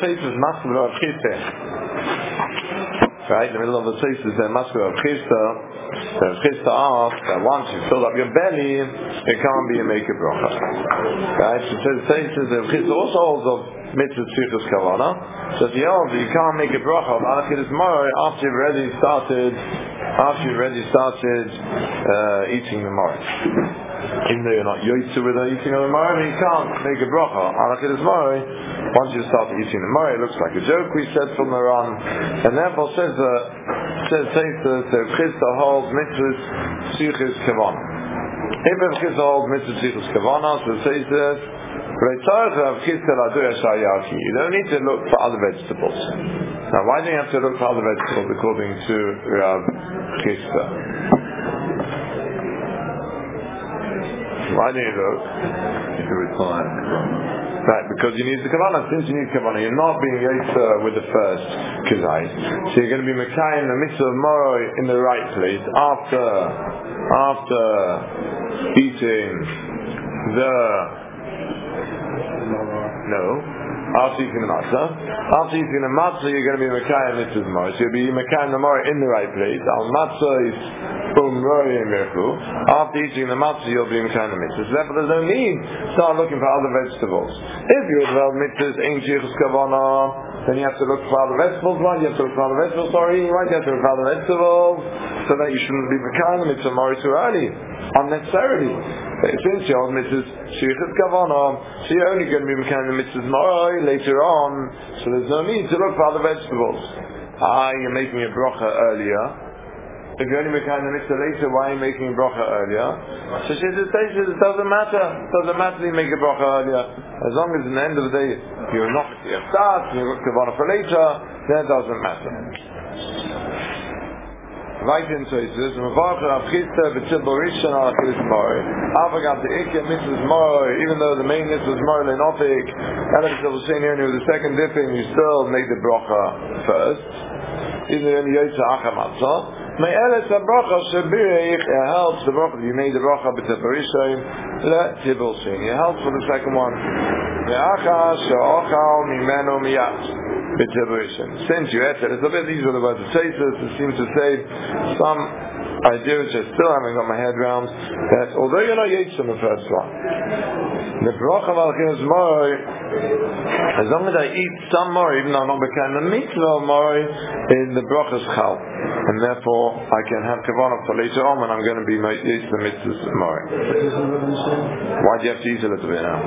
Tzeitzis is Maskeh Rav Chisda. Right, in the middle of the Tzeitzis, there's Maskeh Rav Chisda. Rav Chisda asks that once you fill up your belly, it can't be a make a bracha. Right, so Tzeitzis, Rav Chisda also holds of mitzvah tzrichus kavana. So he holds that you can't make a bracha of Alachidas Moroi after you've already started eating the Moroi. Even though you're not yotze with the eating of the Moroi, you can't make a bracha Alachidas Moroi. Once you start eating the Moroi, it looks like a joke, we said from the Ran, and therefore says Rav Chisda holds mitzvah tzrichus kavana. If Rav Chisda holds mitzvah tzrichus kavana, so it says this. You don't need to look for other vegetables. Now, why do you have to look for other vegetables according to Rav Chisda? Why do you look? If you require right, because you need the kavanah. Since you need kavanah, you're not being yotze with the first kazai. So you're going to be mekayim the mitzvah of moroi in the right place after eating after eating the matzah. After eating the matzah, you're going to be mekayim mitzvah moroi. So you'll be mekayim the moroi in the right place. Al matzah is after eating the matzah, you'll be mekayim the mitzvah. So therefore, there's no need to start looking for other vegetables. If you're well mitzvahs ain't tzrichus kavana, then you have to look for other vegetables. Why do you have to look for other vegetables? Why do you have to look for other vegetables? So that you shouldn't be mekayim the mitzvah moroi too early, unnecessarily. Since your mitzvahs tzrichus kavana, so you're only going to be mekayim the mitzvahs moroi later on, so there's no need to look for other vegetables. You're making a bracha earlier. If you're only mekayim the mitzvah later, why are you making a bracha earlier? So she says, it doesn't matter. It doesn't matter if you make a bracha earlier. As long as in the end of the day, you're not start, you've got kavanah for later, then it doesn't matter. Right into it says, Rav Chisda b'tzibur rishon alachidas moroi. Avagam the ikya mitzvahs moroi, even though the main mitzvahs moroi lenofik, Elachis was saying here, with the second dipping, you still make the bracha first. Even though you yotze acha matzah. May eles a bracha shebirich, it helps the bracha, you made the bracha b'tzibur rishon, le tibul sheni. It helps for the second one. Ve'acha she'ochal mimenu miyat. Since you ate a little bit, these are the words of Tzeitzis, it seems to say some idea which I still haven't got my head around, that although you're not yotze on the first one, the bracha of Alachidas Moroi, as long as I eat some moroi, even though I'm not becoming the mitzvah of moroi, in the bracha's chal, and therefore I can have kavanah for later on when I'm going to be yotze the mitzvahs of moroi. Why do you have to eat a little bit now?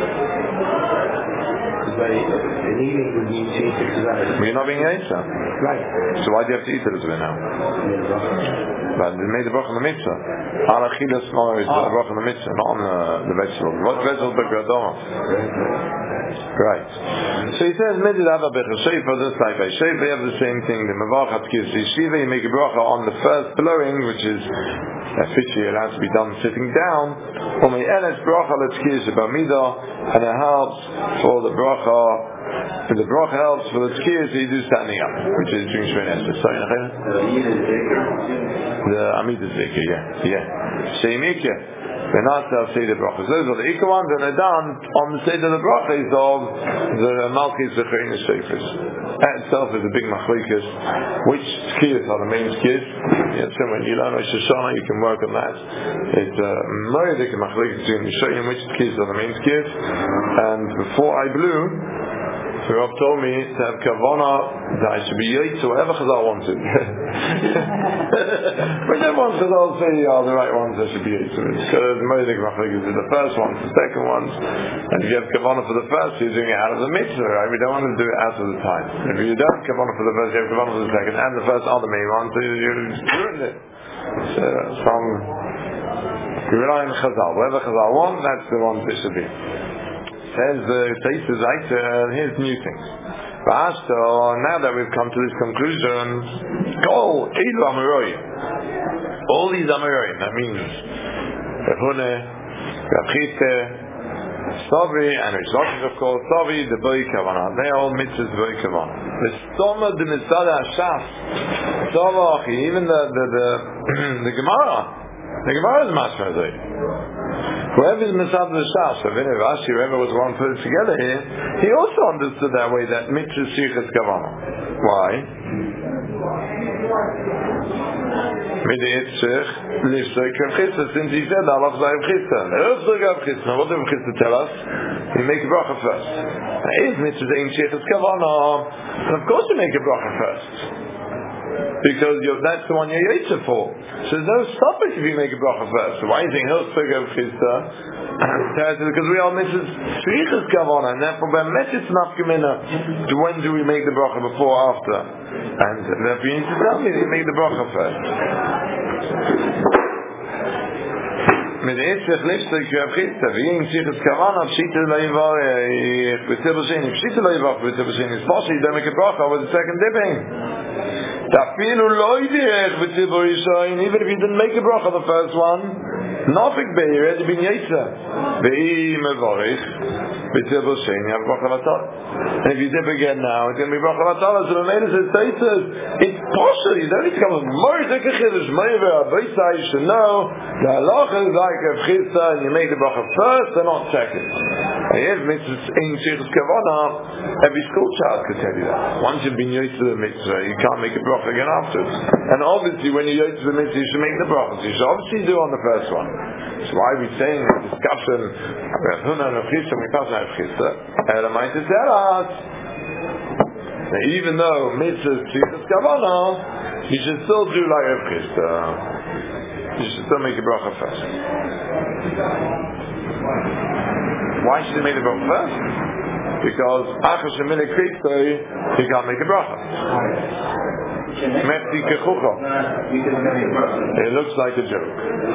You're not being yotze. Right. So why do you have to eat a little bit now? But they made the bracha on the mitzvah. Alachidas Moroi is the bracha on the mitzvah, not on the vegetables. What vegetables are gradoma? Right. So he says, Midid Abba Bechashefa, this like by Shefa, you have the same thing. The Mavachat Kivs Yeshiva, you make a bracha on the first blowing, which is officially allowed to be done sitting down. Or may Enes bracha let's kiss and it helps for the bracha. If the bracha helps for the tzkiyah, so you do standing up, which is doing Shemini Esrei. Sorry, the Amidah Zikr, yeah. Sheimikya. We're not say the brachas. Those are the Ikar ones, and they're done on the side of the brachas of the Malchis Zechein Shefers. That itself is a big machlekes. Which tzkiyahs are the main tzkiyahs? So when you learn Rosh Hashanah, you can work on that. It's a moedik machlekes between Yishayim, which tzkiyahs are the main tzkiyahs. And before I blew, the Rav told me to have kavanah that I should be yotze whatever Chazal wanted. Whichever ones Chazal say are the right ones I should be yotze with. So the Moedik Machlekes is the first ones, the second ones, and if you have kavanah for the first, you're doing it out of the mitzvah, right? We don't want to do it out of the time. If you don't have kavanah for the first, you have kavanah for the second, and the first are the main ones, so you ruined it. So you rely on Chazal. Whatever Chazal wants, that's the ones it should be. Says the Tzeitzis, here's new things. Now that we've come to this conclusion, all these Amoraim, that means Rav Huna, Rav Chisda, Savi, and Rish Lakish, of course, Savi, the Boi Kavanah, they all mitzvahs Boi Kavanah. The Stoma de Misada Hashaf, Savachi, even the Gemara is Mashma Zay. Whoever's Misad V'Shas, Rashi, whoever was one put it together here, he also understood that way, that mitzvah Sichas Kavana. Why? Since he said Allah What did Chista tell us? You make a bracha first. If mitzvah ain't Sichas Kavana, then of course you make a bracha first. Because that's the one you're Yetzer for. So there's no stoppage if you make a bracha first. So why are you saying Hilchzog of Chista? Because we all mitzvah Sichas Kavana, and therefore by mitzvah Nafkamina, when do we make the bracha, before or after? And therefore you need to tell me that you make the bracha first. Mit Eitzach Lipstek you have Chista. V'yin Sichas Kavana, Pshita Leivarech, V'tzibel Sheni, Pshita Leivarech, V'tzibel Sheni. It's possible you don't make a bracha with the second dipping. Even if you didn't make a bracha the first one, nothing be, you already been Yetzer. And if you dip again now, it's going to be bracha vatala. So the maiden says, it's possible. You don't need to come with more tekechidus, you should know the halacha is like a chista, and you make the bracha first and not second. Every school child could tell you that. Once you've been used to the mitzvah, you can't make a bracha again afterwards. And obviously, when you're used to the mitzvah, you should make the bracha. So you should obviously do on the first one. So why are we saying in the discussion, even though mitzvah is kavana, you should still do like Rav Chista. You should still make a bracha first. Why should you make the bracha first? Because after Shemini Kristoi, you can't make a bracha. It looks like a joke.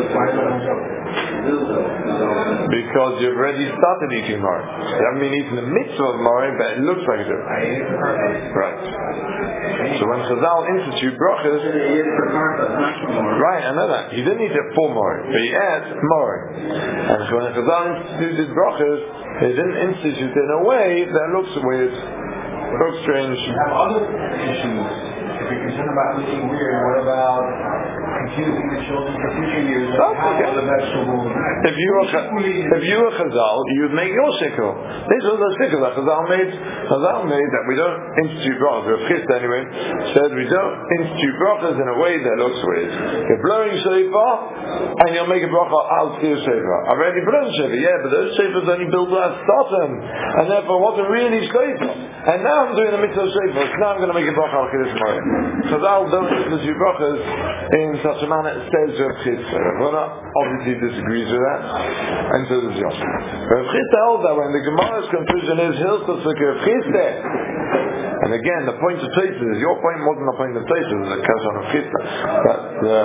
Because you've already started eating Mori. You haven't been eating the mitzvah of Mori, but it looks like a joke. Right. So when Chazal institute brachas, right, I know that. He didn't eat it for Mori, but he ate Mori. And when Chazal instituted brachas, he didn't institute it in a way that looks weird, looks strange. You have other issues. If you're concerned about looking weird, what about confusing the children for future years? Okay. The vegetables. If you were Chazal, you would make your shikl. This was the shikl that Chazal made. Chazal made that we don't institute brachas. Rav Chista anyway said we don't institute brachas in a way that looks weird. You're blowing shofar, and you'll make a bracha out to your shofar. I've already blown shofar, yeah, but those shofars only built last startem, and therefore wasn't really shofar. And now I'm doing the mitzvah shofar, so now I'm going to make a bracha al Kiddush Moed. Chazal don't institute brachas in such a manner it says Rav Chista. Rav obviously disagrees with that, and so does Yoshua. Rav Chista held that when the Gemara's conclusion is Hilchos Rav Chista, and again the point of Taisus is, your point wasn't the point of Taisus, it's a Kazan of Chista, but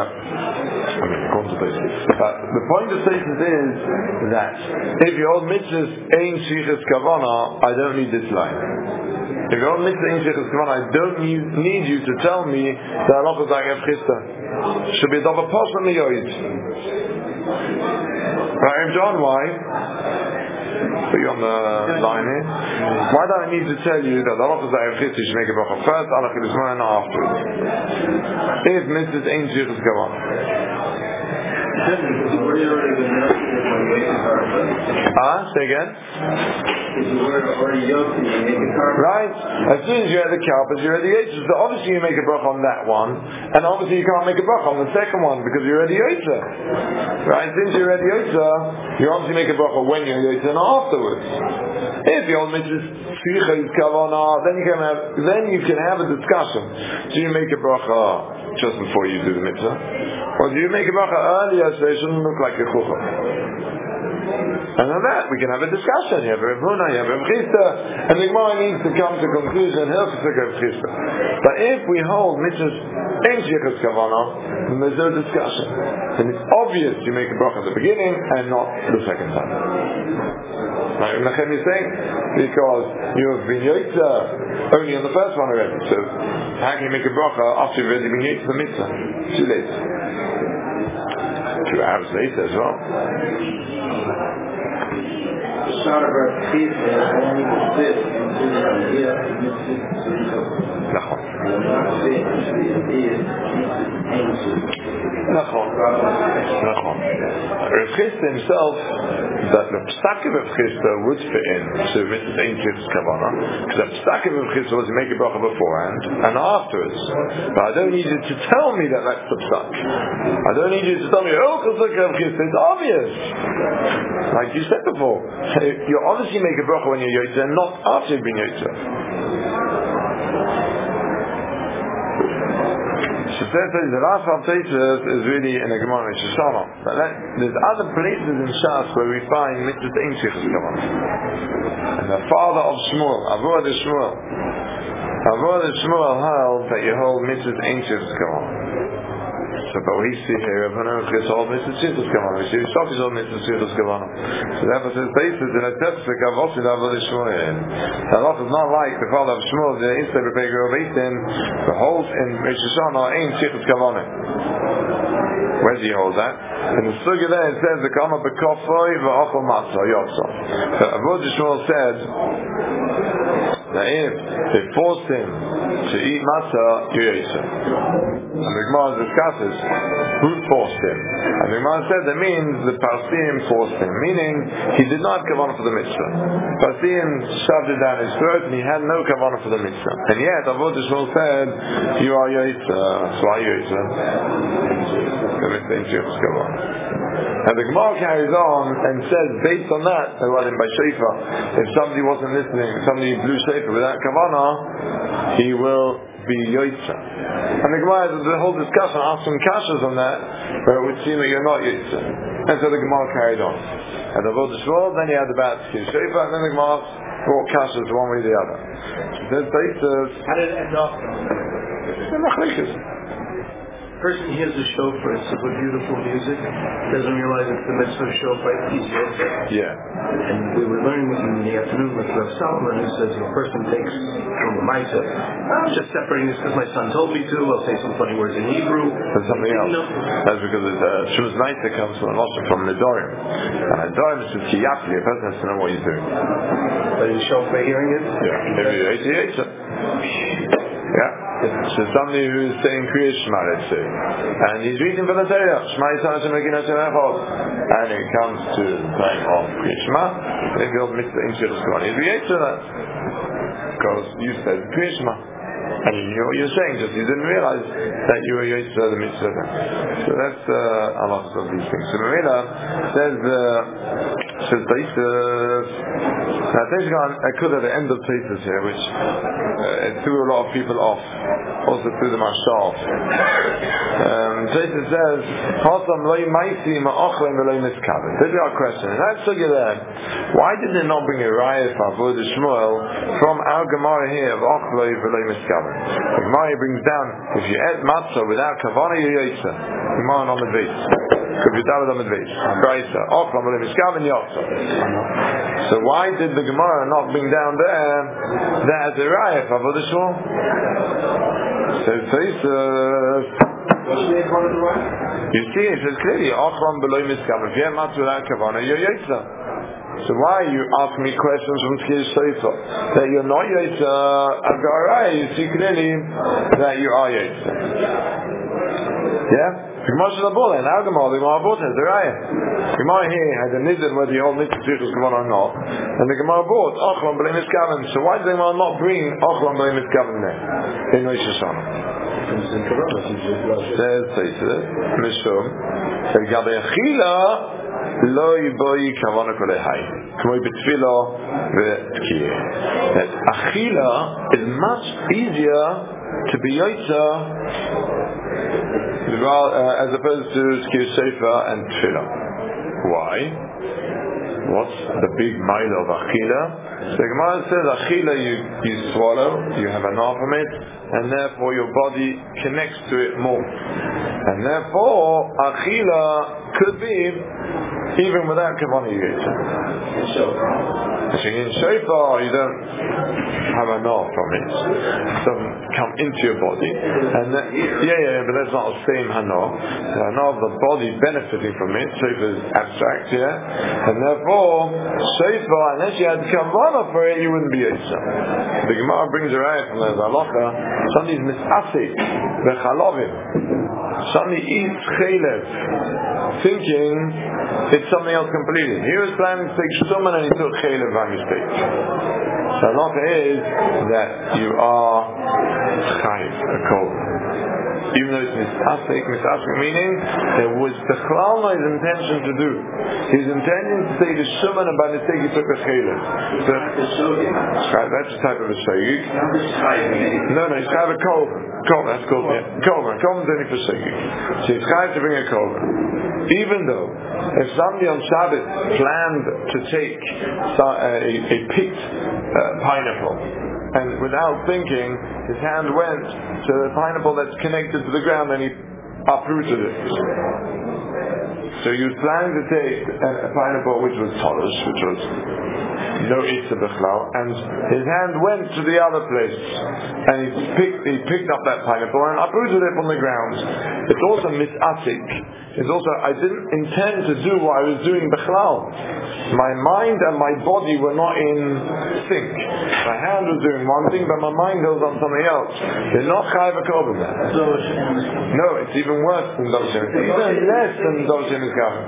the point of Taisus is that if your old mitzvahs ain't Sichas Kavana, I don't need this line. If your old mitzvah ain't Sichas Kavana, I don't need you to tell me that Allah is like Rav Chista. Should be a double post on the yoid. Right, John, why? Put you on the line here. Why do I need to tell you that Allah is like Rav Chista, you should make a bracha first, Allah Kiddush Moed, and afterwards? If mitzvahs ain't Sichas Kavana. Say again? Right? As soon as you had the carpet, you had the Yetzer. So obviously you make a bracha on that one, and obviously you can't make a bracha on the second one because you're already Yetzer. Right? Since you're already Yetzer, you obviously make a bracha when you're Yetzer and afterwards. If the old mitzvah Sichas Kavana, then you can have a discussion. Do you make a bracha just before you do the mitzvah, or do you make a bracha earlier so it shouldn't look like a chuchah? And on that we can have a discussion. You have Rav Huna, you have Rav Chista, and the Gemara needs to come to a conclusion. Rav Chista. But if we hold mitzvahs in Sichas Kavana, then there's no discussion. Then it's obvious you make a bracha at the beginning and not the second time. Like Menachem is saying, because you have been Yetzer only on the first one already. So how can you make a bracha after you've already been Yetzer the mitzvah? Too late. 2 hours later as well. Nachon. Rav Chisda himself, that the psak of Rav Chisda would fit in to Mitzvah Ein Tzichus Kavanah, because the psak of Rav Chisda was to make a bracha beforehand and afterwards. But I don't need you to tell me that that's the psak. I don't need you to tell me, oh, because look at Rav Chisda, it's obvious. Like you said before, you obviously make a bracha when you're Yotze and not after you've been Yotze. So the last Taisus is really in the Gemara in Shoshana. But there's other places in Shas where we find Mitzvah Ein Tzichus Kavanah. And the father of Shmuel, Avod Shmuel held that you hold Mitzvah Ein Tzichus Kavanah. So, but we see here, Rav Hanan hold Mitzvah Tzichus Kavanah. We see Shofis hold Mitzvah Tzichus Kavanah. So therefore says Taisus in a Tefsik of Osid Avod Shmuel. The lot is not like the father of Shmuel, the Instead of Beger of Eitin, the holds in Shoshana Ein Tzichus Kavanah. Where do you hold that? In the Sugya there it says the Kama Bekofoy V'Ochel Matzah Yotza. So Avod Shmuel said that if they forced him to eat matzah, you ate it. And the Gemara discusses who forced him. And the Gemara said that means the Parsim forced him, meaning he did not have kavanah for the mitzvah. Parsim shoved it down his throat and he had no kavanah for the mitzvah. And yet Avod Shmuel said, you are Yotza, so are you Yotza. And the Gemara carries on and says, based on that, by Shofar, if somebody wasn't listening, somebody blew Shofar without kavanah, he will be Yotza. And the Gemara has the whole discussion, asked some kashas on that, where it would seem that you're not Yotza. And so the Gemara carried on. And the Avod Shmuel, then he had about Shofar, and then the Gemara brought kashas one way or the other. Then Taisus, how did it end up? Person hears the shofar, it's super beautiful music, doesn't realize it's the mitzvah of shofar, he's Yotze. Yeah. And we were learning in the afternoon with Rav Salman, who says if a person takes from the Maisa, I'm just separating this because my son told me to, I'll say some funny words in Hebrew. That's something else. That's because Shuvas Maisa comes from Nedorim. And Nedorim is just Kiyafli, a person has to know what he's doing. But in shofar hearing it? Yeah. Maybe Yotze. Yeah. So somebody who is saying Kriya Shema, let's say, and he's reading from the Torah, Shema Yisrael Hashem Elokeinu Hashem Echad, and it comes to the time of Kriya Shema, then he goes Mitzvah Ein Tzichus Kavanah. He's reacting to that because you said Kriya Shema, and you knew what you're saying, just you didn't realize that you were Yitzhak the Mitzvah. So that's a lot of these things. So Mamela says Taisus. Now I could at the end of Taisus here, which it threw a lot of people off, also threw them Mashal. Taisus says, this is our question. And that's there. Why did they not bring a raya for Avod Shmuel from our Gemara here of Ochloi V'loi Miskaven? The Gemara brings down, if you eat matzah without kavanah, you're Yotze. Gemara on the base. Could be David on the base. Brisa. Ochloi V'loi Miskaven Yotze. So why did the Gemara not bring down there that as a raya for Avod Shmuel? So Taisus. You see, it says clearly, Ochlam below Miskaven. If you have matzah without kavanah, you're Yotze. So why you ask me questions from Tkir Shofar that you're not Yotze Agarai? You see clearly that you are Yotze. Yeah? Gemara Shalabol and our Gemara, the Gemara bought has the Raya. Gemara here has a nidin whether you hold Mitzvah Tzichus Kavanah or not, and the Gemara bought Ochlam B'lei Miskaven. So why does the Gemara not bring Ochlam B'lei Miskaven there in Rosh Hashanah? Says Taisus Mishum Gabi Achila Lo Yiboyi Kavanah Kolei Hai K'moi B'Tfilo V'Tkiyeh. That Achila is much easier to be Yotze as opposed to Tkir Shofar and Tefillah. Why? What's the big mile of Achila? So the Gemara says Achila you swallow, you have enough from it, and therefore your body connects to it more. And therefore Achila could be even without kavanah Yotze. In Shofar you don't have enough from it. It doesn't come into your body. And but that's not the same hana. The hana of the body benefiting from it. Shofar is abstract, and therefore Shofar, unless you had kavanah for it, you wouldn't be Yotze. The Gemara brings a raya from the halacha. Somebody's misasik, the chalovim. Somebody eats chaylev, thinking it's something else completely. He was planning to take shuman and he took chaylev by mistake. So the halacha is that you are chayiv, a korban. Even though it's misasik meaning there was bechlal no his intention to do. His intention to take the shuman and by mistake he took the chaylev. So that's the type of a shayik. No, he's chayiv a korban. That's called korban. Korban's only for shayik. So he's chayiv to bring a korban. Even though if somebody on Shabbat planned to take a picked pineapple, and without thinking, his hand went to the pineapple that's connected to the ground and he uprooted it. So he was planning to take a pineapple which was tolish, which was no Itza Bechlau, and his hand went to the other place and he picked up that pineapple and uprooted it from the ground. It's also misasik. It's also, I didn't intend to do what I was doing Bechlau. My mind and my body were not in sync. My hand was doing one thing, but my mind was on something else. They're not chayiv a korban there. No, it's even worse than Dovashem. It's even less than Dovashem Miskaven.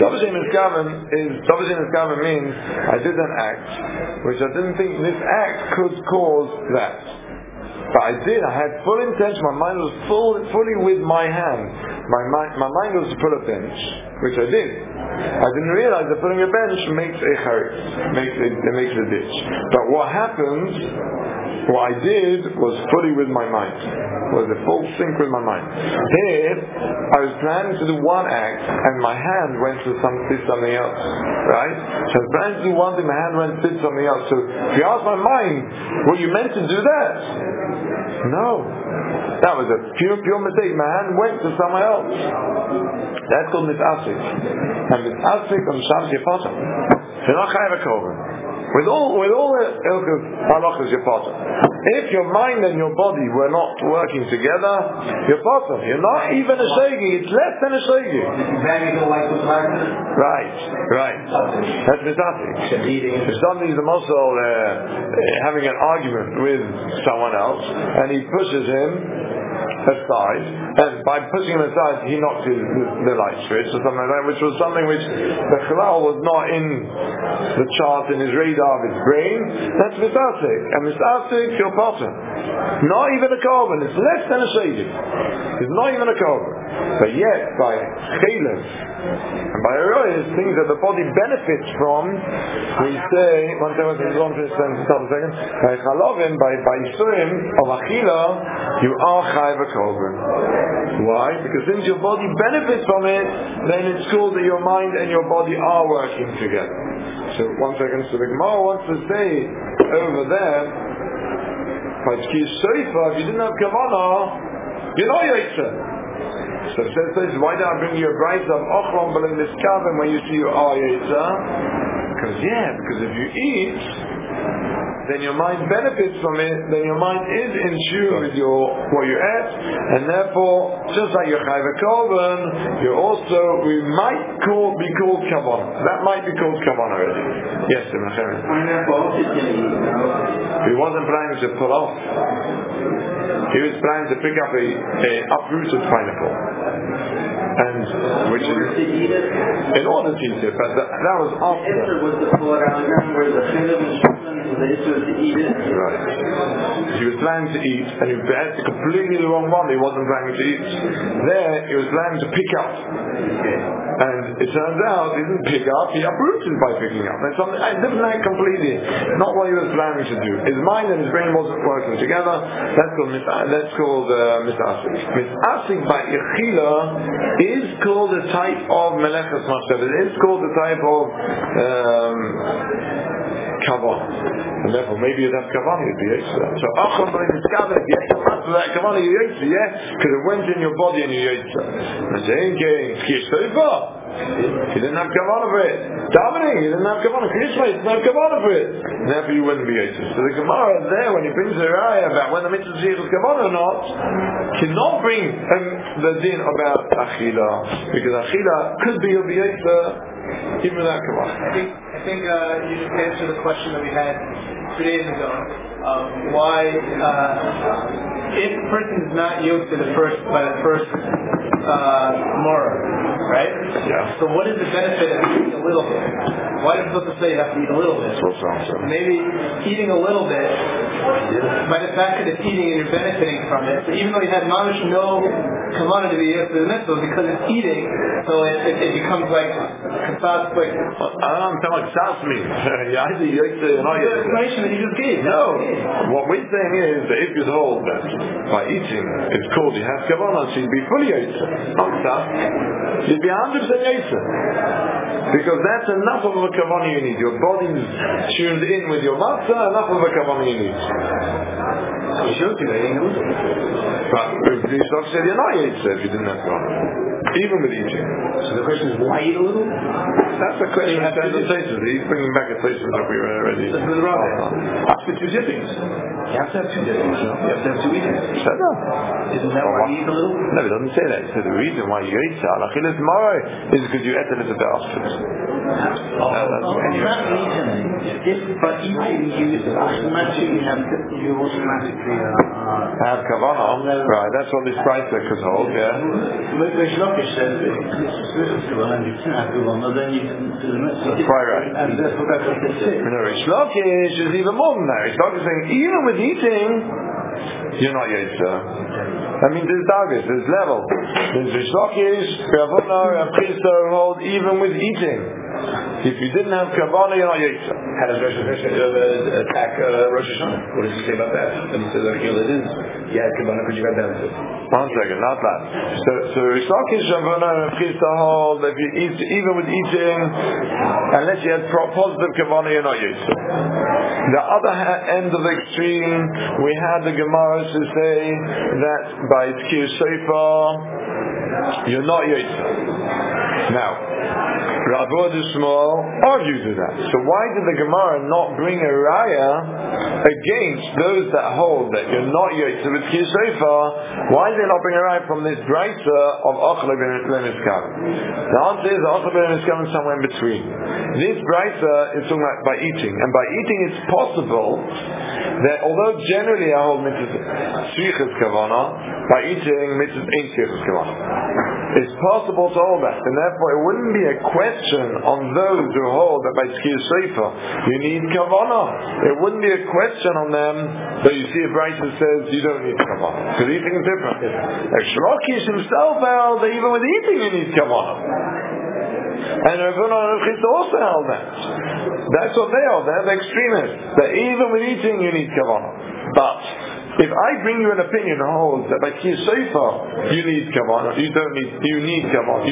Dovashem Miskaven means I did an act which I didn't think this act could cause that. But I did. I had full intention. My mind was fully with my hand. My mind was to put a bench, which I did. I didn't realize that putting a bench makes a charitz, makes a ditch. But what happened, what I did was fully with my mind, was a full sync with my mind. Here, I was planning to do one act, and my hand went to did something else, right? So I was planning to do one thing, my hand went to did something else. So if you ask my mind, were you meant to do that? No. That was a pure mistake. My hand went to somewhere else. That's called misasik. And misasik on Shabbos Yefata. You're not chayav a korban. With all the ilkos halachas Yefata. If your mind and your body were not working together, Yefata. You're not even a shegi. It's less than a shegi. Right. That's misasik. If somebody's also having an argument with someone else, and he pushes him aside, and by pushing him aside he knocked the light switch or something like that, which was something which the chalal was not in the chart, in his radar of his brain. That's misasik. And misasik, your potter. Not even a korban. It's less than a shaydik. It's not even a korban. But yet, by chaylev and by aroyas, things that the body benefits from, we say, by chalovim, by isurim of achila, you are chayav a korban. Why? Because since your body benefits from it, then it's called that your mind and your body are working together. So, one second, so the Gemara wants to say over there, if you didn't have kavanah, you're not yotzer. So it says, why don't I bring you a brayta of ochron below this kavan when you see you are yotzer? Because if you eat, then your mind benefits from it, then your mind is in tune with what you ate, and therefore, just like you're chayav a korban, we might be called kavanah. That might be called kavanah already. Yes, he wasn't planning to pull off. He was planning to pick up a uprooted pineapple. And which is in order to eat it, but that was after. Right. He was planning to eat, and he had completely the wrong one. He wasn't planning to eat. There, he was planning to pick up, and it turns out he didn't pick up. He uprooted by picking up. That's something different completely. Not what he was planning to do. His mind and his brain wasn't working together. That's called misasik. Misasik by Yechila is called a type of melechas machshav. It is called a type of kavanah. And therefore, maybe you'd have kavanah, you'd be yotzer. So, achon b'lein miskaven, if you have that kavanah, you're yotzer, because it went in your body and you're yotzer. And saying, chiyush sofa, you didn't have kavanah for it. Davening, you didn't have kavanah. Kriyishma, you didn't have kavanah for it. And therefore, you wouldn't be yotzer. So the Gemara there, when he brings the raya about when the mitzvah is kavanah or not, cannot bring the din about achila, because achila could be a yotzer even without kavanah. I think you just answered the question that we had 2 days ago of why if a person is not yoked to the first Gemara, right? Yeah. So what is the benefit of eating a little bit? Why is it supposed to say you have to eat a little bit? Maybe eating a little bit, by the fact that it's eating and you're benefiting from it, so even though you had no kavanah to be yoked to the mitzvah, because it's eating, so it becomes like katsas, like... I don't understand what katsas means. You either yoked to or not yoked to. The explanation that you just gave. No. What we're saying is that if you hold that by eating, it's called you have kavanah, so you'd be fully yoked to. Not katsas. You'd be 100% yoked to. Because that's enough of a kavanah you need. Your body's tuned in with your matzah, enough of a kavanah you need. You should be eating a little. But the Yisrael said you're not Yitzhak if you didn't have kavanah. Even with eating. So the question is, why eat a little? That's the question that the places. He's bringing back a places that we were already. That's the wrong. After two dippings. You have to have two dippings. You have to have two eatings. Isn't that why you eat a little? No, it doesn't say that. It says the reason why you eat Achilas tomorrow is because you ate a little bit afterwards. If by eating you automatically have kavanah, right? That's what this price could hold, yeah. Rish Lakish says if it's and you can have kavanah, then you can do the mitzvah. That's quite right. And therefore that's what they say. No, Rish Lakish is even more than that. Rish Lakish is saying even with eating, you're not Yitzhak. I mean, there's targets, there's levels. There's Rish Lakish, Ravuna, Rav Chisda hold even with eating. If you didn't have kavanah, you're not Yitzhak. How does Rosh Hashanah attack Rosh Hashanah? What does he say about that? And he says that it is. You had kavanah because you got benefit. 1 second, not that. So Rish Lakish, Ravuna, Rav Chisda hold that if you eat, even with eating, unless you had positive kavanah, you're not Yitzhak. The other end of the extreme, we had the Gemara to say that by Tkir Shofar, you're not Yitzhak. Now, Rav Shmuel argues with that. So why did the Gemara not bring a raya against those that hold that you're not Yitzhak with Tkir Shofar? Why did they not bring a raya from this brayta of Ochla ben Miskaven? The answer is Ochla ben Miskaven is somewhere in between. This brayta is talking about by eating, and by eating it's possible that although generally I hold mitzvah tzrichas kavanah, by eating mitzvah ain't tzrichas kavanah. It's possible to hold that, and therefore it wouldn't be a question on those who hold that by tkir shofar you need kavanah. It wouldn't be a question on them that you see a brayta that says you don't need kavanah because eating is different. Rish Lakish himself held that even with eating you need kavanah. And Ravuna and Rav Chisda also held that. That's what they hold. They're the extremists. That even with eating you need kavanah. But if I bring you an opinion that holds that by Tkir Shofar you need kavanah, you need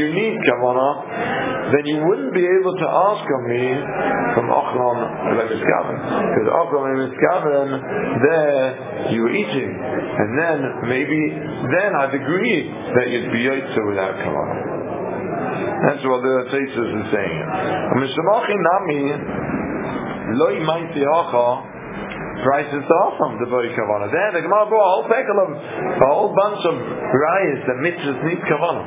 kavanah, then you wouldn't be able to ask on me from Ochlan ben Miskaven. Because Ochlan ben Miskaven, there you were eating. And then I'd agree that you'd be Yitzhak without kavanah. That's what the Teisus is saying. Price is awesome, the boy kavanah. There, the Gemara brought a whole pekel of a whole bunch of rayas that mitzvahs need kavanah.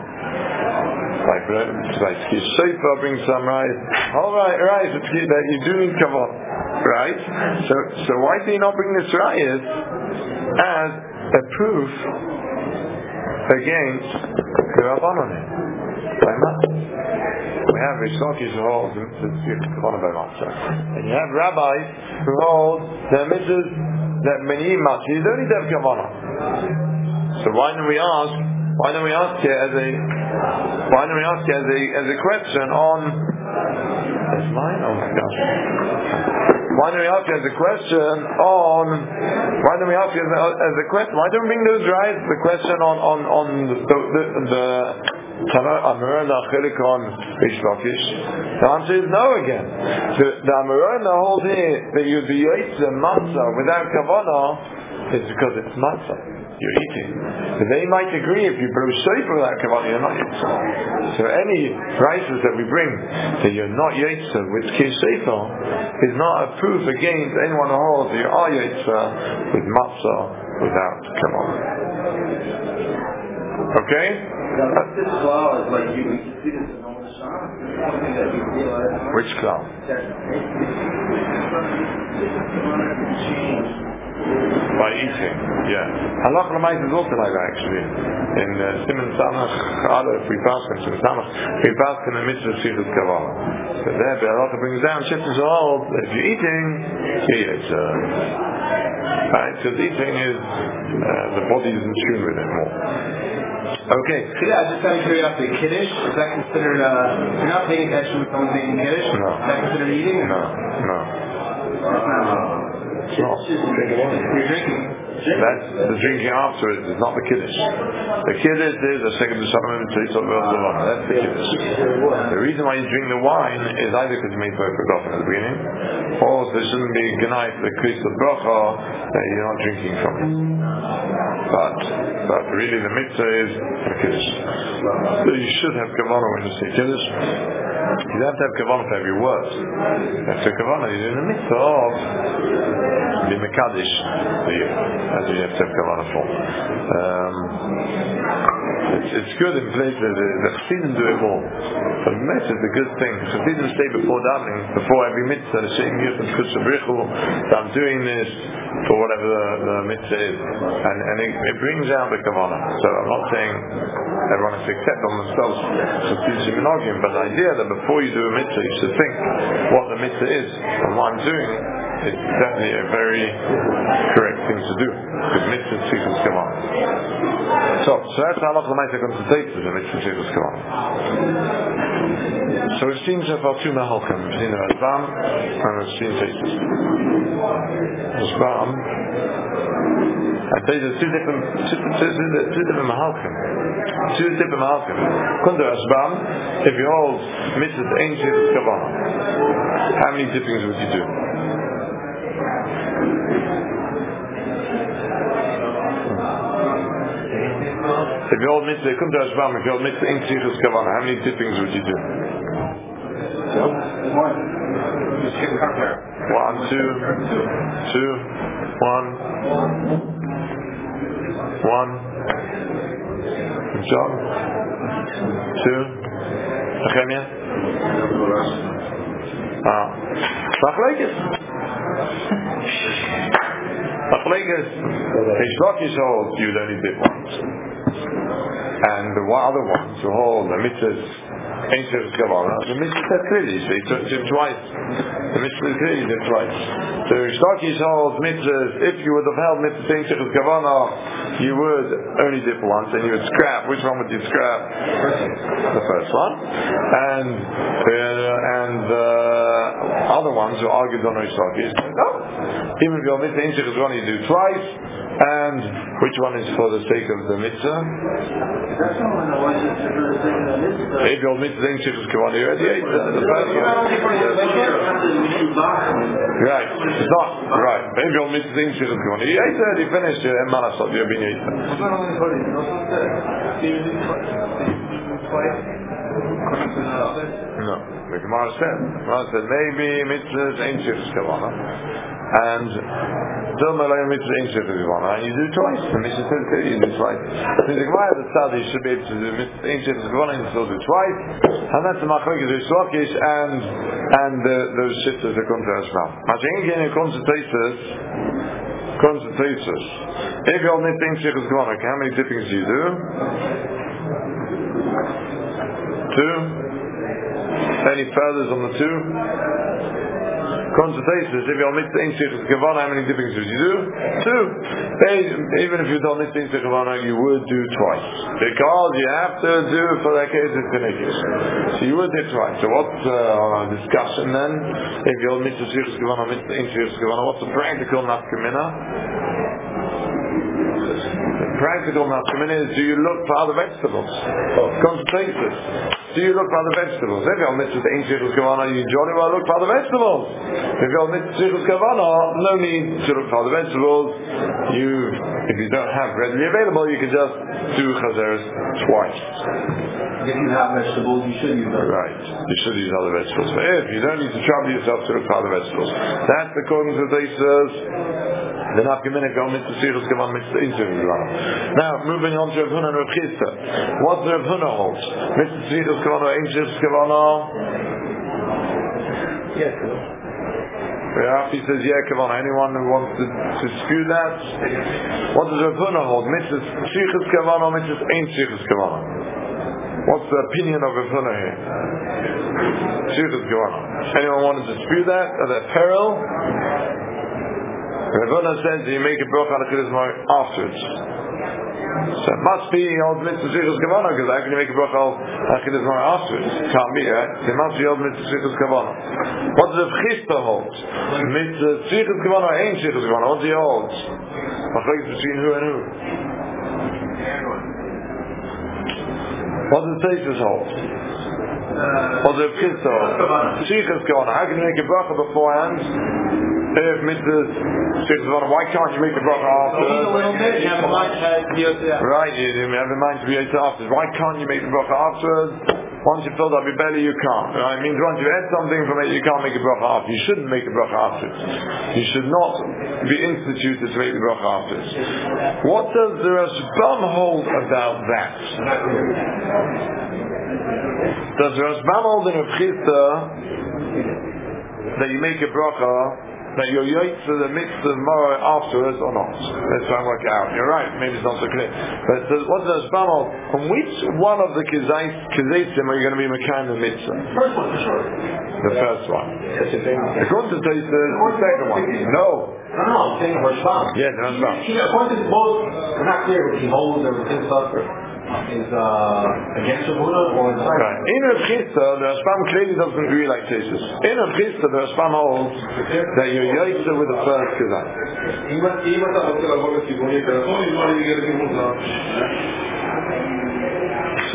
Like Tkir Shofar brings some rayas. All right, rayas that you do need kavanah, right? So why do you not bring this rayas as a proof against the Rabbanon? We have Rish Lakish who holds kavanah by matzah, and you have rabbis who hold that mitzvahs that when you eat matzah you don't need to have kavanah. So why don't we ask here as a question on? That's mine. Oh my gosh. Why don't we ask you as a question on? Why don't we ask you as a question? Why don't we bring those right? The question on the the answer is no again. So the Amarona holds here that you'd be Yitzhak matzah without kavanah is because it's matzah. You're eating. So they might agree if you blow shofar without kavanah, you're not Yitzhak. So any prices that we bring that you're not Yitzhak with tkir shofar is not a proof against anyone who holds that you are Yitzhak with matzah without kavanah. Okay? This cloud is like you see this in all the shop. Which cloud? By eating, yeah. Halacha l'mayis is also like that actually. In Siman Samach Aleph, we pass in Siman Samach, we pass in the mitzvah Sichus Kavanah. But there, the halacha brings down, shifts all, if you're eating, it's right, because eating is, the body is in tune with it more. Okay. Yeah, just out of curiosity, Kiddush, is that considered, you're not paying attention when someone's making Kiddush? No. Is that considered eating? No. It's not. You're drinking. That's the drinking afterwards, it's not the Kiddush. The Kiddush is a second to Solomon, that's the Kiddush. The reason why you drink the wine is either because you made perfect offer at the beginning, or there shouldn't be Gnai for the Krios of Bracha that you're not drinking from it. But really the mitzvah is the Kiddush. So you should have Kavanah when you say Kiddush. You don't have to have Kavanah for every word. You have to have Kavanah, you're in the mitzvah of the Mekadesh for you. That's what you have to have Kavanah for. It's good in places, the Chassidim do it more. But the mitzvah is a good thing. Chassidim say before davening, before every mitzvah, the Shem Yirtzim Kutzah Brichu, that I'm doing this for whatever the mitzvah is. And it brings out the Kavanah. So I'm not saying everyone has to accept on themselves Chassidim Minhagim, but the idea that before you do a mitzvah, you should think what the mitzvah is and what I'm doing. It's definitely a very correct thing to do, because mitzvah tzivus kavanah. So that's how the mitzvah comes to take to the mitzvah tzivus kavanah. So we've seen so far two mahalkim. We've seen the Rashbam and we've seen Teisus. Rashbam, I'd say there's two different mahalkim. Two different mahalkim. Kunde Rashbam, if you hold mitzvah ein tzivus kavanah, how many dippings would you do? If you hold mitzvah, come to Ashbam, if you hold mitzvah in Tzvichus Kavanah, how many dippings would you do? One. Just get counter. 1, 2, 2, 1. John? 2. Nehemiah? Machlekes. His Lakish holds you would only dip once. And the other ones who hold the mitzvahs ain't tzivus kavanah, the mitzvah said clearly, so he took him twice. The mitzvah is clearly did twice. So His Lakish holds mitzvahs, if you would have held mitzvah ain't tzivus kavanah, you would only dip once and you would scrap. Which one would you scrap? The first one. And other ones who argued on His Lakish, no. Even if your mitzvah ain't tzivus kavanah, you do twice. And which one is for the sake of the mitzvah? If your mitzvah ain't tzivus kavanah, you already ate the first one. Right, it's not right. If your mitzvah ain't tzivus kavanah, you ate it, you finished it, and malasot, you've been eaten. No, the Gemara said maybe mitzvahs ain't tzivus kavanah, and and you do twice. The Mishnah says you do twice. So the Gemara the study should be able to do mitzvahs and still do twice, and that's the machlokes of His Lakish and those shittas that come to Ashbam. Mashenkin comes to Teisus. If you hold mitzvahs how many dippings do you do? 2. Any furthers on the 2? Consultations, if you're mitzvah in tzivus kavanah, how many dippings would you do? 2. Even if you don't mitzvah in tzivus kavanah, you would do twice. Because you have to do it for that case it's connected. So you would do twice. So what's our discussion then? If you're mitzvah tzivus kavanah, mitzvah in tzivus kavanah, what's the practical nafkamina? The practical nafkamina is, do you look for other vegetables? Consultations. Do you look for other vegetables? If you're mitzvah in tzivus kavanah, you jolly well look for other vegetables. If you're mitzvah tzivus kavanah, no need to look for other vegetables. If you don't have readily available, you can just do chazeres twice. If you have vegetables, you should use them. Right. You should use other vegetables. But if you don't need to trouble yourself to look for other vegetables, that's according to the says. The nafkamina go mitzvah tzivus kavanah, mitzvah in tzivus kavanah. Now moving on to Rav Huna and Rav Chisda. What Rav Huna holds? Mitzvah tzivus kavanah, in tzivus kavanah. Yes. Rafi says, yeah, Kavanah. Anyone who wants to dispute that? What does Rav Huna hold? Mitzvahs Tzrichas Kavanah or Mitzvahs Ein Tzrichas Kavanah? What's the opinion of Rav Huna here? Tzrichas Kavanah. Anyone want to dispute that? Are there peril? Rav Huna says that you make a bracha on Achilas Mar afterwards. So it must be old mitzvah Tzrichas Kavanah, because how can you make a bracha on Achilas Mar afterwards? Can't be, right? It must be old mitzvah Tzrichas Kavanah. What does Rav Chisda hold? Mitzvah Tzrichas Kavanah or Ein Tzrichas Kavanah? What do you hold? Machlokes between who and who? What does Teisus hold? What does Rav Chisda hold? Tzrichas Kavanah. How can you make a bracha beforehand? If mitzvah Tzrichas Kavanah, why can't you make a bracha afterwards? Eat a little bit, you have a mind to be right, you have a mind to be afterwards. Why can't you make the bracha afterwards? Once you filled up your belly, you can't. Right? It means once you ate something from it, you can't make a bracha after. You shouldn't make a bracha afterwards. You should not be instituted to make the bracha afterwards. What does the Rashbam hold about that? Does the Rashbam hold in Rav Chisda that you make a bracha, that you're yoytze the mitzvah tomorrow afterwards or not? Let's try and work it out. You're right, maybe it's not so clear. But what does Rashbam hold? On which one of the kizaisim are you going to be mekayim the mitzvah? First one, for sure. The first one. According to Teisus, the second one. No. No, I'm saying Rashbam. Yeah, the Rashbam. According to both, we're not clear what he holds or what his stuff is against the Buddha or inside. Right. In Rav Chisda, the Rashbam clearly doesn't agree like Teisus. In Rav Chisda, the Rashbam holds that you're yoytze with the first kizai. So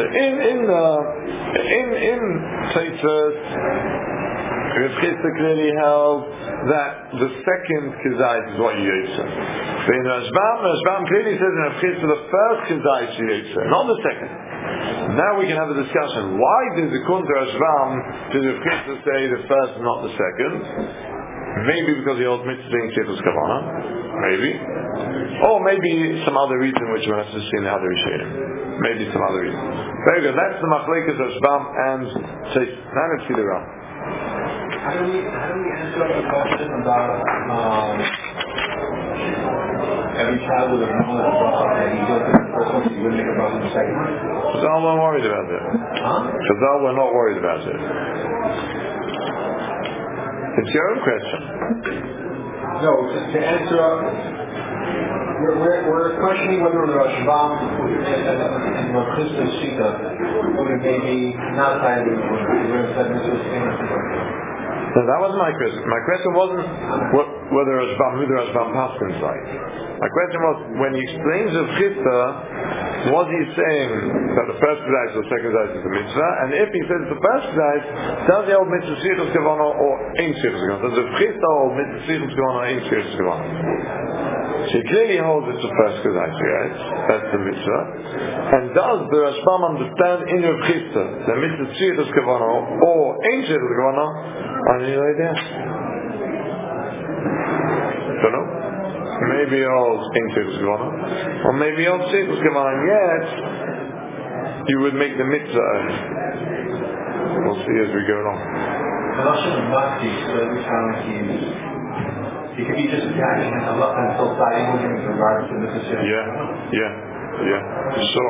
in Teisus, Rav Chisda clearly held that the second kizai is what you yoytze. But in Rashbam clearly says in Rav Chisda the first kizai is yoytze, not the second. Now we can have a discussion. Why does according to Rashbam does Rav Chisda say the first and not the second? Maybe because he holds mitzvah in Tzrichas Kavanah. Maybe. Or maybe some other reason which we'll have to see in the other Rishonim. Maybe some other reason. Very good. That's the Machlekes Rashbam and Teisus. Now let's see the Ram. How do we answer the question about every child with a normal bracha that he does in the first one, so you wouldn't make a bracha in the second one? Chazal weren't worried about it. Chazal were not worried about it. It's your own question. No, to answer we're questioning whether the Rashbam and Rav Chisda's Shita would have maybe not cited the No, that wasn't my question. My question wasn't who the Rashbam Paskins like. My question was, when he explains Rav Chisda, was he saying that the first kizai or the second kizai is the mitzvah? And if he says the first kizai, does he hold mitzvah Tzrichas Kavanah or Ein Tzrichas Kavanah? Does Rav Chisda hold mitzvah Tzrichas Kavanah or Ein Tzrichas Kavanah? So he clearly holds it's the first kizai, right? That's the mitzvah. And does the Rashbam understand in Rav Chisda that mitzvah Tzrichas Kavanah or Ein Tzrichas Kavanah? I have no idea. Don't know. Maybe all Ein Tzrichas Kavanah, or maybe all Tzrichas Kavanah, and yet you would make the mitzvah. We'll see as we go along. He could be just attacking Allah and still siding with him in regards to the decision. Yeah. So.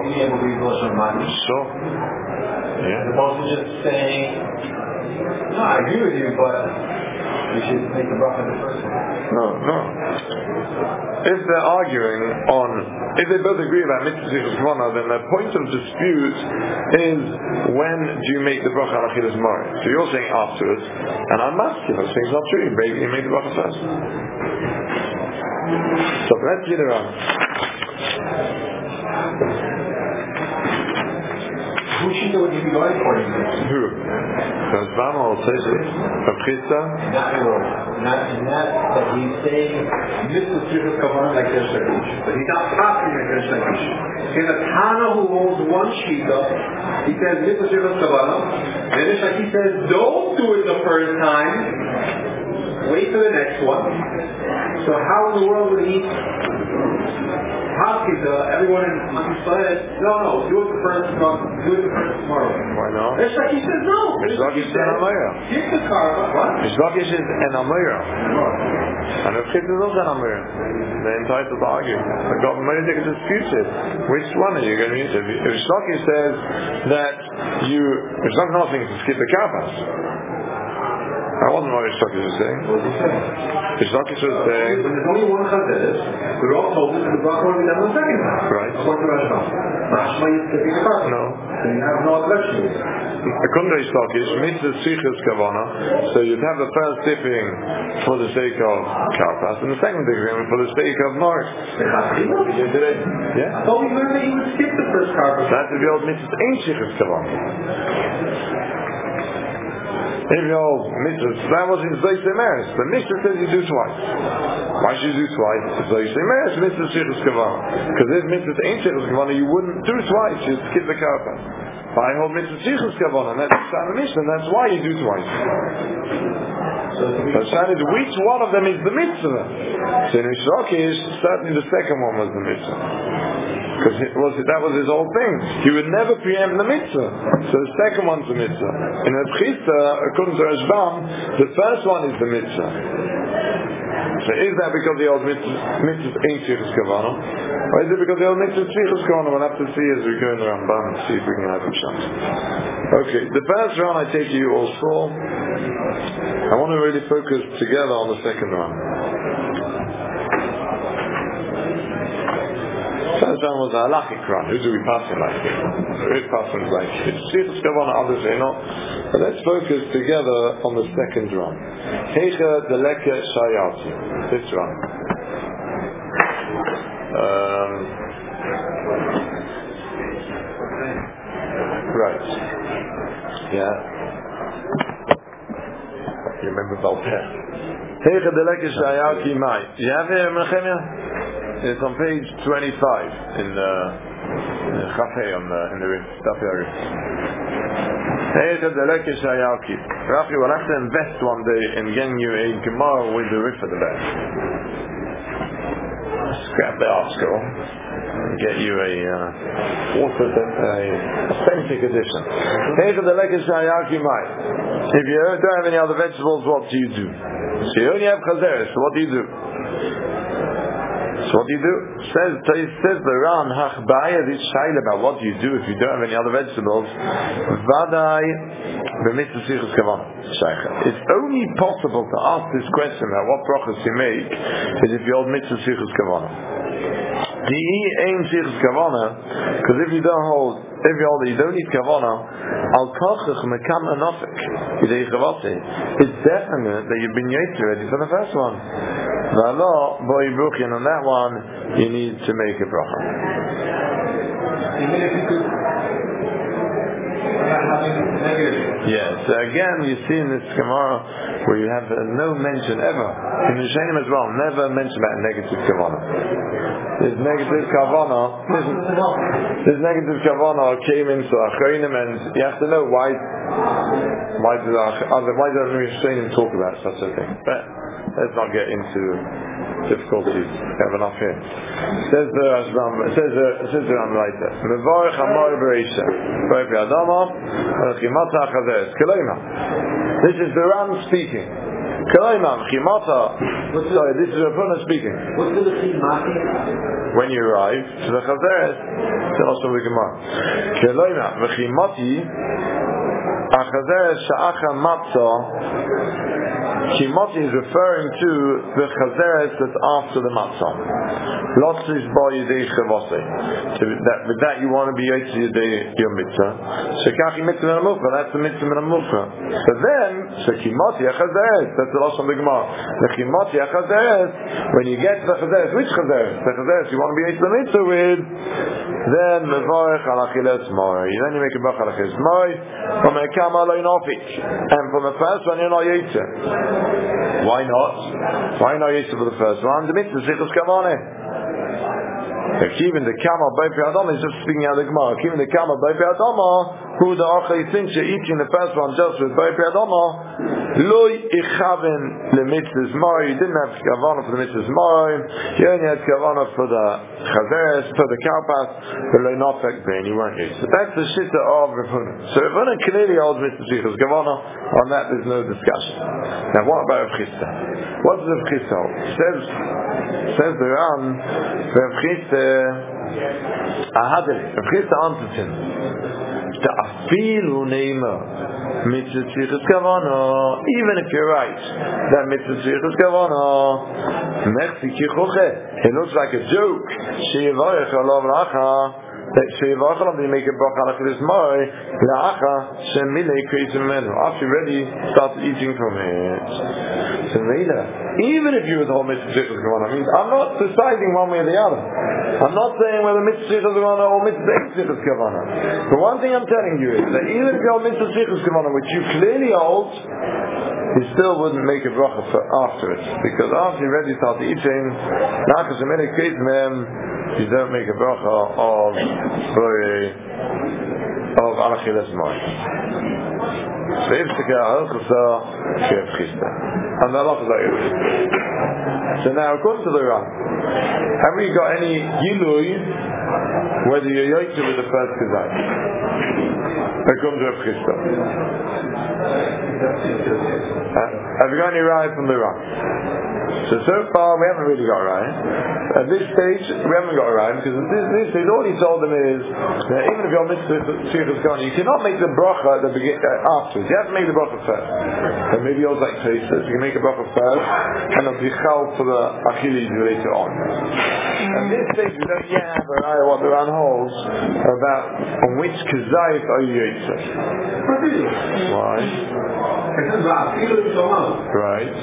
Yeah. As opposed to just saying, no, I agree with you, but we should make the bracha the first one. No. If they're arguing if they both agree about mitzvah Tzrichas Kavanah, then their point of dispute is when do you make the bracha on Achilas Mar? So you're saying afterwards, and I'm asking, I'm saying it's not true. You make the bracha first. So let's get around. Who should do what you be going for? Who? Rashbam or Teisus? Rav Chisda? Not in that he's saying mitzvah Tzrichas Kavanah like there's a Shakish. But he's not talking like there's a Shakish. In the Tana who holds one Shita, he says mitzvah Tzrichas Kavanah. Then the Shakish says don't do it the first time. Wait for the next one. So how in the world would he? How everyone in Israel, no, do it the first tomorrow. Why not? Rish Lakish says no. Rish Lakish is an Amira. Give the karma. What? Rish Lakish is an Amira. And Rav Chizda is also an Amira. They're entitled to argue. The government disputes it. Which one are you going to use? If Rish Lakish says that Rish Lakish not saying to skip the karpas. That wasn't what Rish Lakish was saying. What was he saying? Rish Lakish was saying... When there's only one Chazeres, the Rav told us that the Bracha will be done the second time. Right. According to Rashba. Rashba is skipping the karpas. No. So you have no election. According to Rish Lakish, mitzvah sichas kavana, so you'd have the first dipping for the sake of karpas, and the second dipping for the sake of mark. Yeah? I thought we learned that you would skip the first karpas. That's if you hold mitzvah ain't sichas kavana. If you hold mitzvah, that was in Zoyse Meres. The Mishnah says you do twice. Why should you do twice? Zoyse Meres, mitzvah sichas kavana. Because if mitzvah ain't sichas kavana, you wouldn't do twice. You'd skip the karpas. But I hold mitzvah sichas kavana, and that's the Mishnah, and that's why you do twice. So Shan is which one of them is the mitzvah? So in Rish Lakish, certainly the second one was the mitzvah. Because that was his whole thing. He would never preempt the mitzvah. So the second one's the mitzvah. In Reb Chizda, according to Rashbam, the first one is the mitzvah. So is that because the old mitzvah ain't sichas kavana? Or is it because the old mitzvah is sichas kavana? We'll have to see as we go in the Rambam and see if we can have a chance. Okay, the first round I take you all saw. I want to really focus together on the second round. First round was a halachic round. Who do we pass in like? Who passes like? Sichas kavana, others say not. But let's focus together on the second round. Heicha deleke shayati. This round. Right. Yeah. You remember Voltaire? Heicha deleke shayati mai. You have it, Menachemia? It's on page 25 in Chafei in the Daf Yomi. Heicha deleke shayati. Rafi will have to invest one day in getting you a Gemara with the Rif at the back. Scrap the article and get you a authentic edition. Heicha deleke shayati mai. If you don't have any other vegetables, what do you do? So you only have chazeres, so what do you do? So what do you do? Says the Ran Hachbaya this shaila about what do you do if you don't have any other vegetables? Vadai b'mitzvah sichas kavana. It's only possible to ask this question about what brachas you make is if you hold mitzvah sichas kavana. Because if you hold that you don't need kavana, it's definite that you've been yotze ready for the first one. And on that one you need to make a bracha. Even if you could Yes, so again you see in this Gemara where you have no mention ever in the Rishonim as well, never mention about negative kavana. This negative kavana came into Achronim, and you have to know why do the Rishonim talk about such a thing. But let's not get into difficulties. We have enough here. Says the Rambam like this. Mevarech Amar Bereisha B'Rei Adama Chimata Chazeres Keleima. This is the Ram speaking. Keleima Chimata. Sorry, this is Rav speaking. what's the Chimati? When you arrive to the Chazeres, tell us what we can mark. Keleima V'Chimati Achazeres Sha'acha Matzah. Chimati is referring to the chazeres that's after the matzah. Lots is by yidei chavase. With that you want to be yotze yidei your mitzvah. Shekachi mitzvah min hamukha. That's the mitzvah min hamukha. But then, Chimati achazeres. That's the last on the Gemara. The Chimati achazeres. When you get to the chazeres, which chazeres? The chazeres you want to be yotze the mitzvah with. Then mevarech al achilas moi. Then you make a bracha al achilas moi. From a kama lo inofik. And from the first one you're not yotze. Why not? Why not yotze for the first one? The mitzvah sichas kavaneh. Even the Kama B'Pei Adama is just speaking out of the Gemara. Even the Kama B'Pei Adama, who the Achai thinks you're eating the first one just with B'Pei Adama, Loi ichaven lemitzvahs mar. You didn't have kavanah for the mitzvahs mar. You only had kavanah for the chaveres, for the karpas, the loi nafek ben. You weren't used. So that's the shitta of Rav Huna. So Rav Huna clearly holds mitzvahs yichus kavanah. On that, there's no discussion. Now, what about Rav Chisda? What does Rav Chisda hold? Says the Ran, Rav Chisda ahadel. Rav Chisda answers him. The afilu neima. Mitzvah tzrichas kavanah. Even if you're right that mitzvah tzrichas kavanah, mechzi kichuche, it looks like a joke. Sheyivarech alav lacha. That sheyivarech alav, you make a bracha al achilas mar lacha shemilei kreisim menu. After you're ready, start eating from it. So later, even if you withhold mitzvah tzrichas kavanah, means I'm not deciding one way or the other. I'm not saying whether mitzvah tzrichas kavanah or mitzvah tzrichas kavanah. But one thing I'm telling you is that even if you hold mitzvah tzrichas kavanah, which you clearly hold, you still wouldn't make a bracha after it, because after you're ready to start eating, you don't make a bracha of alachilas mar. And the halachas are yours. So now, according to the Ran, have we got any gilui whether you're yoytze with the first kazai? According to Rav Chisda. Have we got any raya from the Ran? So far we haven't really got a raya. At this stage we haven't got a raya, because at this stage all he told them is that even if your mitzvah tzrichas kavanah, you cannot make the bracha at the beginning afterwards. You have to make the bracha first. And maybe yours like Tosfos, you can make a bracha first and then be chal for the achilas later on. At this stage we don't yet have a raya what the Ran holds about on which kazayif are you yoytze. Why? Right.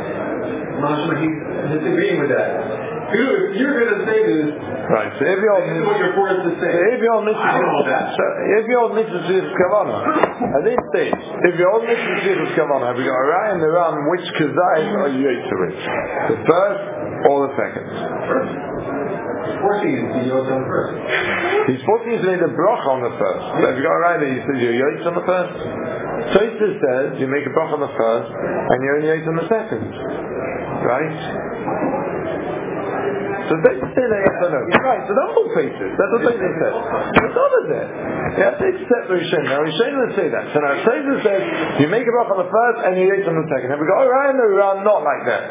He's disagreeing with that. If you're going to say this, right. So if you hold what you're forced to say. If you hold mitzvah tzrichas kavanah, at this stage, if you hold mitzvah tzrichas kavanah, have we got a raya in the Ran which kazayis are you yoytze with? The first or the second? First. Forcing you to yoytze on the first. He's forcing you to make the bracha on the first. So have you got a raya that he says you're yoytze on the first? Tosfos says you make a bracha on the first and you're only yoytze on the second. Right? So they say that yes or no. Right, so don't hold faces. That's what they said. What's over there? You have to accept the Rishon. Now Rishon will say that. So now Tosfos says you make a bracha on the first and you yoytze on the second. Have we got a raya in the Ran not like that?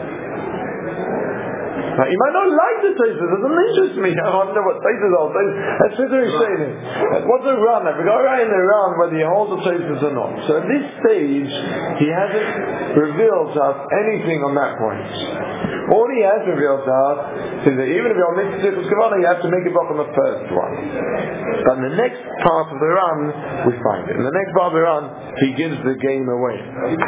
Now, you might not like the Tosfos, it doesn't interest me. I want to know what Tosfos are. That's what they're saying. What's the Ran? Have we got right in the Ran whether you hold the Tosfos or not? So at this stage, he hasn't revealed to us anything on that point. All he has revealed to us is that even if you're on mitzvah tzrichas kavanah, you have to make it back on the first one. But in the next part of the Ran, we find it. In the next part of the Ran, he gives the game away.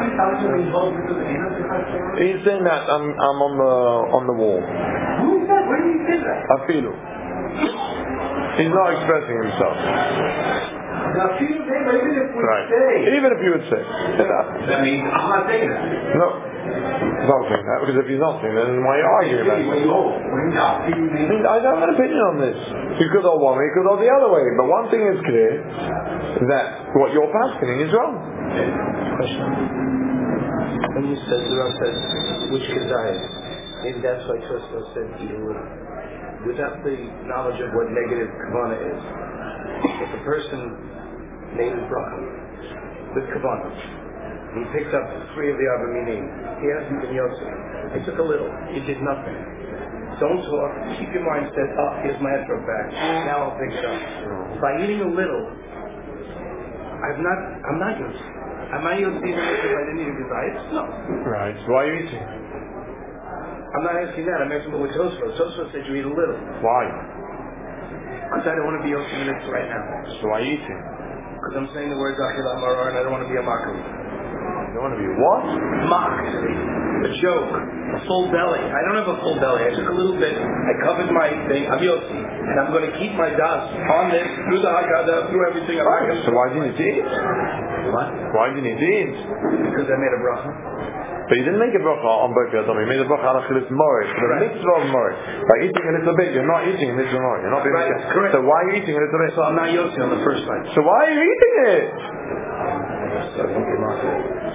He's saying that I'm on the wall. Who is that? Where do you say that? Afilu. He's not expressing himself. Now, even if we say, even if you would say, that means I'm not saying that. No, he's not saying that, because if he's not saying that, then why are you arguing about it? I don't have an opinion on this. You could hold one way, you could hold the other way. But one thing is clear, that what you're fasting is wrong. Question. When you said, the Rav said, which kazayis? Maybe that's why Tosfos said eat a little. Without the knowledge of what negative kavanah is, if a person made his bracha with kavanah, he picked up 3 of the Avaminim, he hasn't been Yosef. He took a little, he did nothing. Don't talk, keep your mind set up, here's my etrog back, now I'll pick it up. By eating a little, I'm not Yosef. Am I Yosef even if I didn't eat a kazayis? No. Right, so why are you eating? I'm not asking that, I'm asking what Tosfos. Tosfos said you eat a little. Why? Because I don't want to be Yosef in it right now. So why are you eating? Because I'm saying the words Achilat Maror and I don't want to be a mocker. You don't want to be what? Mocked. A joke. A full belly. I don't have a full belly. I took a little bit. I covered my thing. I'm Yosef. And I'm going to keep my das on this, through the Haggadah, through everything. So why do you need to eat? What? Why do you need to eat? Because I made a bracha. But you didn't make a bracha on both your you made a bracha on achilas mori, for the mitzvah of mori. By eating a little bit, you're not eating a mitzvah mori. You're not being correct. So why are you eating a little bit? So I'm not Yosef on the first bite. So why are you eating it? So I don't get mocked.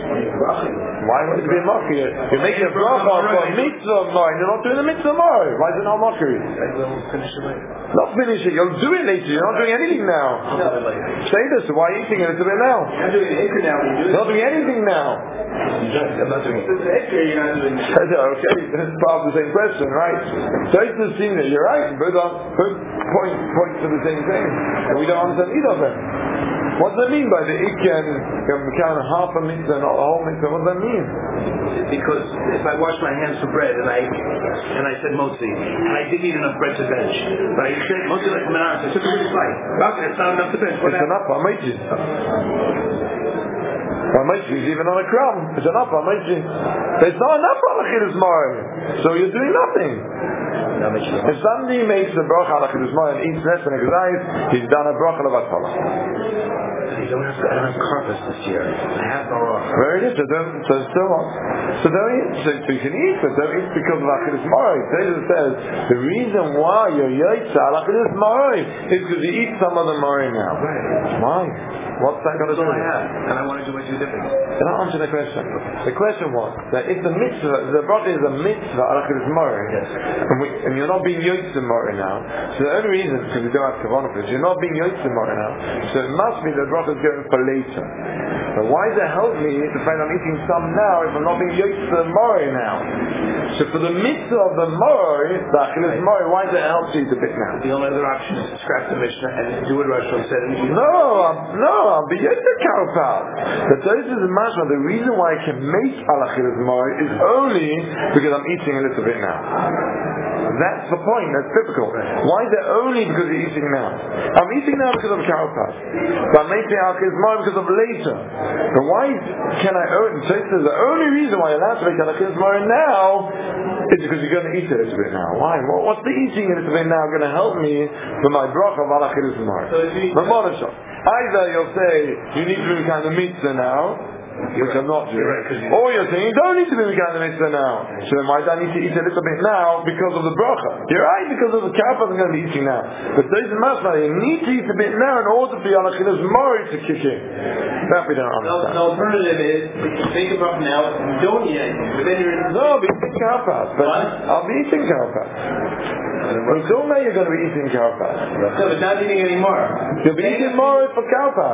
Why would it be a mockery? You're making a bracha for a mitzvah more, and you're not doing the mitzvah more. Why is it not mockery? Not finish it. You'll do it later. You're not doing anything now. Say this. Why are you eating a little bit now? You're not doing anything now. You're not doing anything now. I'm not doing it. You're not doing it. Okay, that's part of the same question, right? So it's the thing that you're right. Both point to the same thing, and we don't understand either of them. What does that mean by the ikken count half a mitzvah, not a whole mitzvah? What does that mean? Because if I wash my hands for bread and I said motzi, and I didn't eat enough bread to bench, but I said motzi like a menaris, I took a really slice. It's not enough to bench. It's enough, Amaiti. Amaiti is even on a crumb. It's enough, Amaiti. But it's not enough on a chidus mar. So you're doing nothing. If somebody makes a bracha on a chidus mar and eats less than a gazayis, he's done a bracha levatala. I don't have carpets this year. I have baruch. Very good. So you can eat, but don't eat because of Achilles Maroi. Taylor says the reason why you're Yaitza al Achilles Maroi is because you eat some of the Maroi now. Right. Why? What's that going to do? I have, and I want to do what you different. Can I answer the question? The question was that if the mitzvah, the bracha is a mitzvah al Achilles Maroi, Yes. and you're not being Yaitza Maroi now, so the only reason, because we don't have kavanah for this, you're not being Yaitza Maroi now, so it must be the bracha is going for later. So why does it help me to find I'm eating some now if I'm not being Yaitza Maroi now? So for the mitzvah of the Maroi, the Achilles Maroi, why does it help to eat a bit now? The only other option is to scrap the Mishnah and do what Rosh Hashanah said. No, I'll be Yaitza Karpat. But those is the mashma. The reason why I can make al Achilles Maroi is only because I'm eating a little bit now. That's the point. That's typical. Why is it only because you're eating now? I'm eating now because of Karpat. But I'm making al Achilles Maroi because of later. But why can I own? So it says the only reason why you're allowed to make al Achilles Maroi now is because you're going to eat a little bit now. Why? What's the eating a little bit now going to help me for my bracha of al Achilles Maroi? Either you'll say you need to be kind of mitzvah now, which I'm not doing, or you're saying you don't need to be kind of mitzvah now. So then why do I need to eat a little bit now because of the bracha? You're right, because of the karpas I'm going to be eating now. But those in Masma, you need to eat a bit now in order for your Achilles Maroi to kick in. That we don't understand. The alternative is take a bracha now, and don't eat anything, but then you're in. No, I'll be eating karpas. But I'll be eating karpas. It's all now you're going to be eating karpas. No, but not eating anymore. You'll be eating Maroi for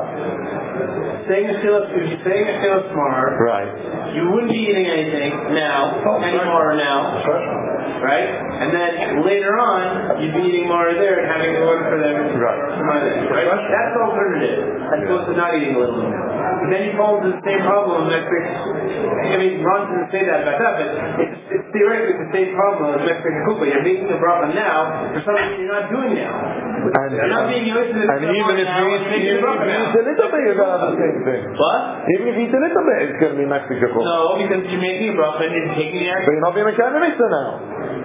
karpas. Saying a chilus, if you're saying a chilus tomorrow, right, you wouldn't be eating anything now, anymore now, right? And then later on, you'd be eating more there and having to order for them some others, right? That's the alternative, as opposed to not eating a little bit. And then you fall into the same problem next week. I mean, Ron didn't say that about that, but it's theoretically the same problem as next week in Kupa. You're making a bracha now for something you're not doing now. You're not being used to this. And even if you eat a little bit, you're going to have the same thing. What? Even if you eat a little bit, it's going to be Mexican. No, because you're making a bracha and you're taking the action. But you're not being a kind of mitzvah now.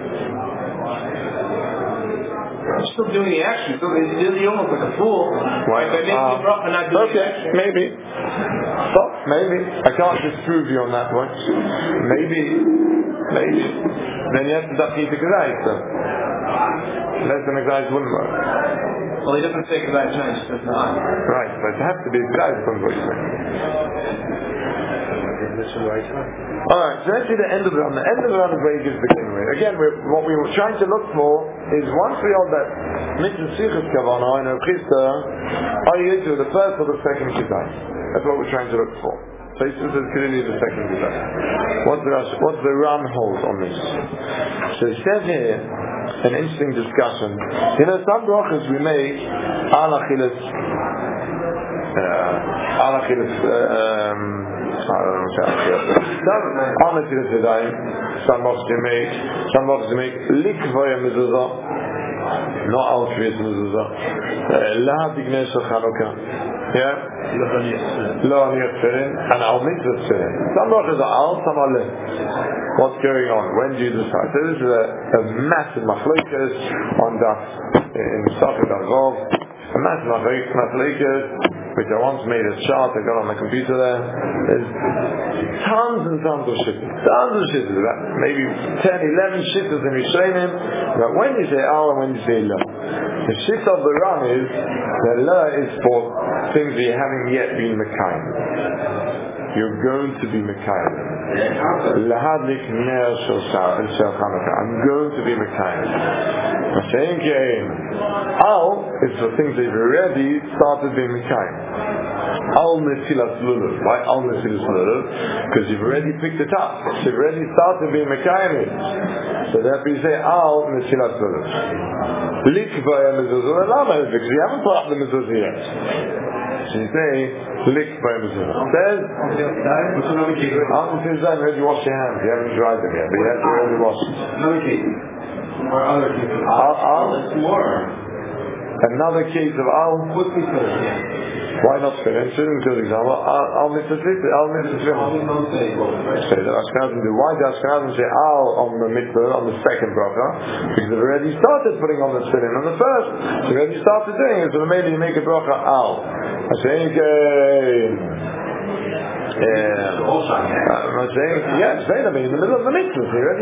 I'm still doing the action. So you're almost like a fool. Why? By making a bracha and not doing the action. Maybe. Stop. Maybe. I can't disprove you on that one. Maybe. Then you have to eat the gazayis. Less than a gazayis wouldn't work. Well, he doesn't say gazayis now, he just says not. Right, but it has to be gazayis from what you say. Alright, so that's the end of the run. The end of the run is where he gives the king. Again, what we were trying to look for is once we hold that mitzvah sichus kavanah in a chista, are you into the first or the second kizayis? That's what we're trying to look for. So he says clearly the second kizayis. What's the run hold on this? So he says here an interesting discussion. You know, some brachas we make al Achilles some boxes you make likvoya mezuzah, not altruist mezuzah, lahad ignesh of Chanukah, lo aniyat tefillin, and al mitzvah tefillin. Some boxes are al, some are lim. What's going on? When do you decide? So this is a massive machlokas on that in Safed Argov, a massive machlokas, which I once made a chart I got on my computer there. There's tons and tons of shittas, about maybe 10, 11 shittas in Rishonim, but when you say al and when you say la. The shit of the run is, the la is for things that you haven't yet been mekayim. you're going to be Mekayim. Lahadlik ner shel Chanukah. I'm going to be Mekayim. Al is for things they've already started being Mekayim. Al Nesilas Lulav. Why Al Nesilas Lulav? Because you've already picked it up. You've already started being Mekayim. So therefore you say Al Nesilas Lulav. Likvaya mezuzah. Lama is because you haven't put up the mezuzah yet. So you say Likvaya mezuzah. Says Al Nesilas already wash your hands. You haven't dried them yet, but you have to already wash them. Or other cases. Another case of Al. Why not finish? Shouldn't do the example. Al mitzvah. Say that Ashkenazim do. Why do Ashkenazim say Al on the mitzvah on the second bracha? Because they've already started putting on the tefillin on the first. They've already started doing it. So maybe you make a bracha Al. I say I'm saying, yes, in the middle of the mitzvah. He already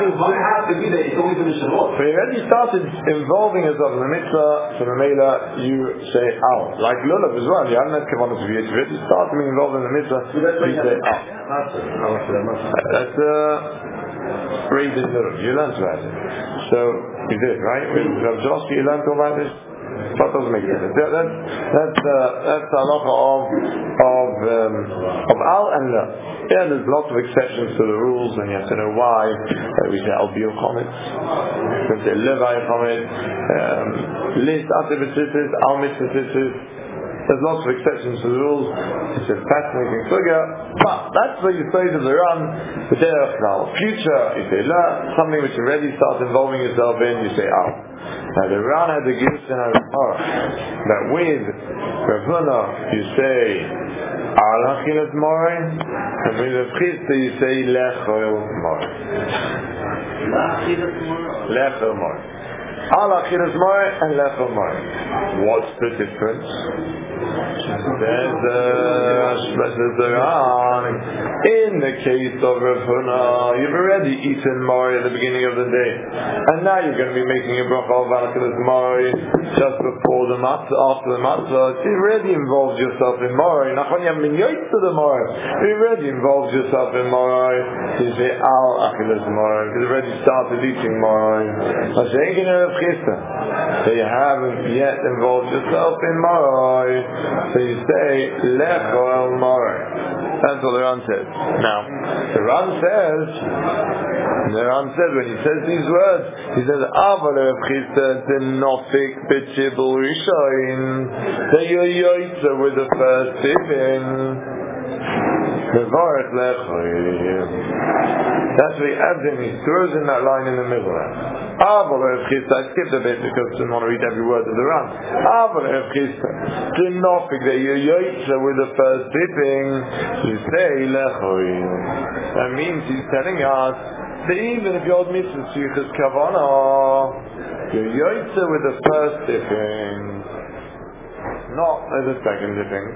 started involving yourself in the mitzvah, so Mamela, you say Al. Like Lulav as well, you haven't had kavanah to be it. You already started being involved in the mitzvah, you say Al. That's raised in Lulav. You learned about it. So, you did, right? With Josh, you learned all about this? That doesn't make sense. That's the halacha of Al and La. Yeah, there's lots of exceptions to the rules, and you have to know why. We say Al Biur Chometz, we say Levai Chometz, Lis Ate B'Tzitzis, Al Mitzvah Tzitzis. There's lots of exceptions to the rules. It's a fascinating figure, but that's where you say to the Ran, the Derech Klal. Future, you say La. Something which you already start involving yourself in, you say Al. Now the Ran had the gifts in our that with Rav Huna you say Al Achilas Moreh, and with Rav Chisda you say Lechol Moreh. Lechol Moreh. Al Achilas Moreh and Lechol Moreh. What's the difference? Says the Ran, in the case of Rav Huna, you've already eaten Moreh at the beginning of the day, and now you're going to be making a bracha of Achilas Moreh just before the matzah, after the matzah. So you've already involved yourself in Moreh. Nachon yam min yoytz to the Moreh. You've already involved yourself in Moreh. So you say Al Achilas Moreh because you've already started eating Moreh. So you haven't yet involved yourself in Moreh. So you say Lechol Moreh. That's what the Ran says. Now, the Ran says when he says these words, he says Aval Rav Chisda Denofik B'Chibul Rishoin, that you're yoitza with the first tipping. Mevarech Lechol. That's what he adds in. He throws in that line in the middle. Aval Rav Chisda. I skipped a bit because I didn't want to read every word of the Ran. Aval Rav Chisda Denofik, that you're yoitza with the first tipping. You say Lechol. That means he's telling us that even if your mitzvah tzrichas kavanah, you're yoitza with the first dipping, not with the second dipping.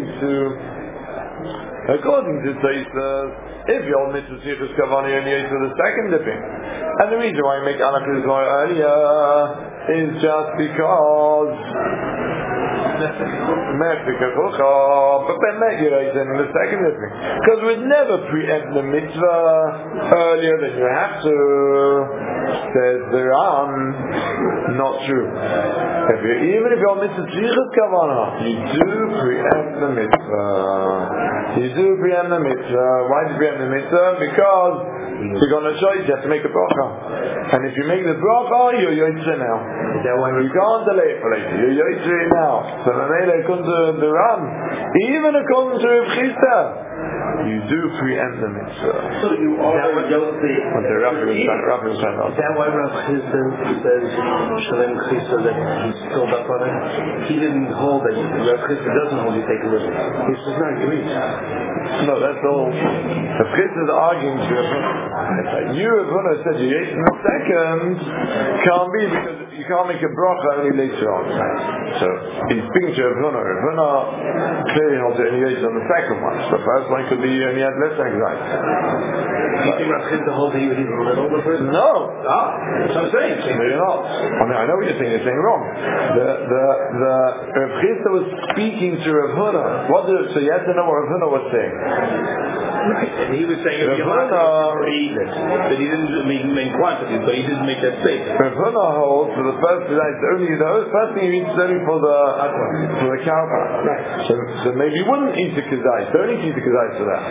According to Tosfos, if your mitzvah tzrichas kavanah, you're yoitza with the second dipping. And the reason why I make Achilas Moreh earlier is just because but then you're in the second dipping. Because we'd never preempt the mitzvah earlier than you have to. Says the Ran, not true. Even if your mitzvah tzrichas kavanah, you do preempt the mitzvah. You do preempt the mitzvah. Why do you preempt the mitzvah? Because you're going to choice, you have to make a bracha. And if you make the bracha, you're yoitze now. You can't delay it for later. You're yoitze now. So according to the Ran, even according to Rav Chisda, you do preempt the mitzvah. So you are yoitze. Is that why Rav Chisda says Shalem Chisda that he's filled up on it? He didn't hold that. Rav Chisda doesn't hold you take a living. He says not agree. No, that's all. Rav Chisda is arguing to Rav Huna. You, Rav Huna, said you ate in the second. Can't be because you can't make a bracha only later on. So he's speaking to Rav Huna. Rav Huna clearly holds it anyway on the second one. So the first one could be he had less anxiety. You think Rav Chisda holds that he would even little the first? No. That's what I'm saying. No, you're not. I mean, I know what you're saying. You're saying wrong. The Rav Chisda was speaking to Rav Huna. So you have to know what Rav Huna was saying. Right. And he was saying if you allowed to eat it, that he didn't make quantities, but he didn't make that statement. Rav Huna holds for the first first thing he eats is only for the cow. Right. So maybe you wouldn't eat the kazai. Don't eat the kazai for that.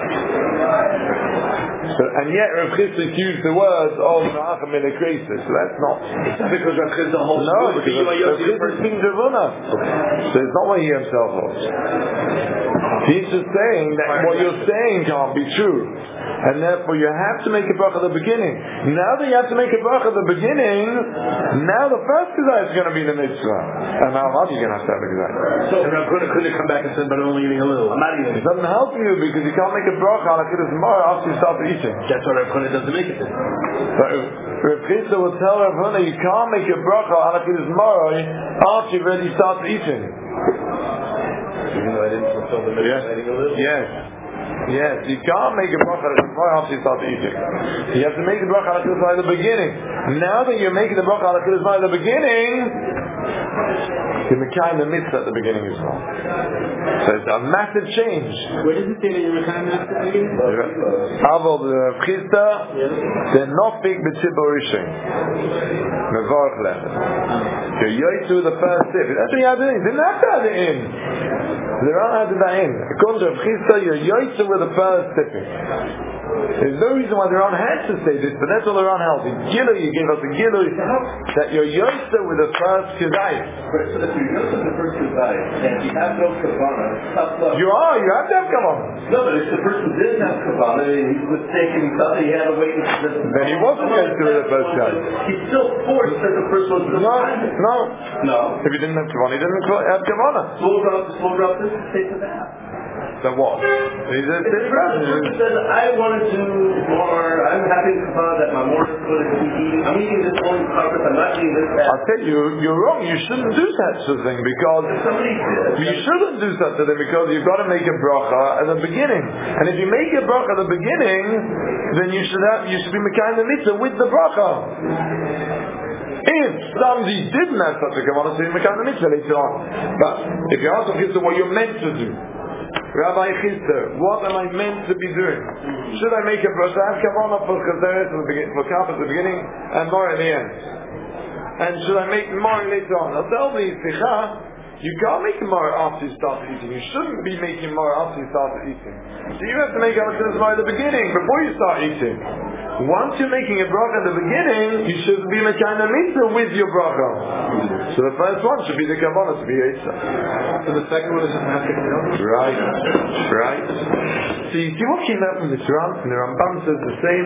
So, and yet Rav Chisda used the words of Menachem in a crisis. So that's not. It's not because Rav Chisda holds. No, because Rav Chisda is speaking to Rav Huna. So it's not what he himself holds. He's just saying that what you're saying can't be true. And therefore you have to make a bracha at the beginning. Now that you have to make a bracha at the beginning, now the first kazai is going to be the mitzvah. And now you're going to have a kazai. So Rav Huna couldn't come back and say, but I'm only eating a little. I'm not eating. It doesn't help you because you can't make a bracha on a kiddush tomorrow after you start eating. That's why Rav Huna doesn't make it then. But Rav Chisda will tell Rav Huna you can't make a bracha on a kiddush tomorrow after you've already started eating. Even though I didn't fulfill the mitzvah, eating a little. Yes, you can't make a bracha after you start eating. You have to make the bracha at the beginning. Now that you're making the bracha at the beginning, you're making the mitzvah at the beginning as well. So it's a massive change. Where does it say that you're making the mitzvah at the beginning? Aval the Chisda, they're not big b'tzibur rishon. Mevarch lechem. You're yoytzu the first sip. That's what you had to do. You didn't have to add it in. The Ran added that in. According to Rav Chisda, you're yoytzu with the first sipping. There's no reason why the Ran had to say this, but that's all the Ran held. In Gilu, you gave us a Gilu that you're yoytzu with the first kazai. So if you're yoytzu with the first kazai, and you have no kavanah, you have to have kavanah. No, but if the person didn't have kavanah, and he was mistaken, he thought he had to wait until then he wasn't yoytzu with the first kazai. He's still forced that the person was No. If he didn't have kavanah, he didn't have kavanah. Slow drop this and say to that. So what? He said, I want to do more. I'm having fun that my more is going to be eating. I'm eating this only carpet. I'm not eating this. I'll tell you, you're wrong. You shouldn't do such a thing because you shouldn't do such a thing because you've got to make a bracha at the beginning. And if you make a bracha at the beginning, then you should be making the mitzvah with the bracha. If somebody didn't have such a kavanah, so you make the mitzvah later on. But if you ask him what you're meant to do. Rabbi Chisda, what am I meant to be doing? Should I make a bracha? I have kavanah for chazeret for kaf at the beginning and more at the end. And should I make more later on? Now tell me, you can't make more after you start eating. You shouldn't be making more after you start eating. So you have to make halachas more at the beginning before you start eating. Once you're making a bracha at the beginning, you should be making a mitzvah with your bracha. So the first one should be the kavanah to be Eitzah. So the second one is just have to go. Right. So you see what came out from the Ran, and the Rambam says the same.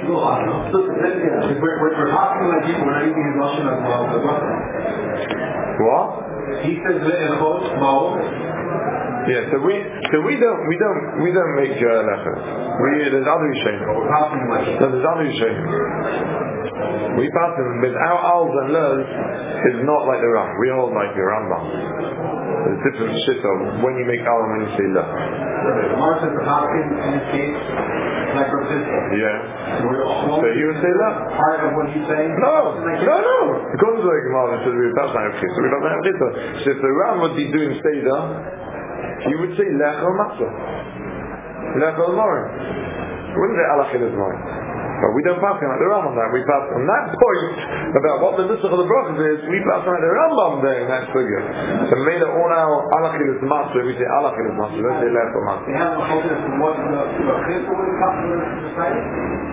We're talking like people, we're not using his lashon as well. What? He says ve'echot ma'or. Yeah, so we don't make lechem. There's other Yishayim. There's other Yishayim. We pass them, but our al's and lers is not like the Ram. We hold like the Rambam. There's different shit of when you make al and when you say la. Mark says the Hopkins in this case, like Rav Yeah. So you would say la? Part of what he's saying? No. According to the Gemara, it says we pass on so we don't have chitah. So if the Ram would be doing seder, you would say lechel matzah, lechel morin. You wouldn't say alachid as morin. But we don't pass on like the Rambam there. We pass on that point about what the nusach of the brachas is. We pass on like the Rambam there in that figure. So we made it all now alachid as matzah. We say alachid as matzah. Don't say lechel matzah. They have a focus on what the chesed would come to the society.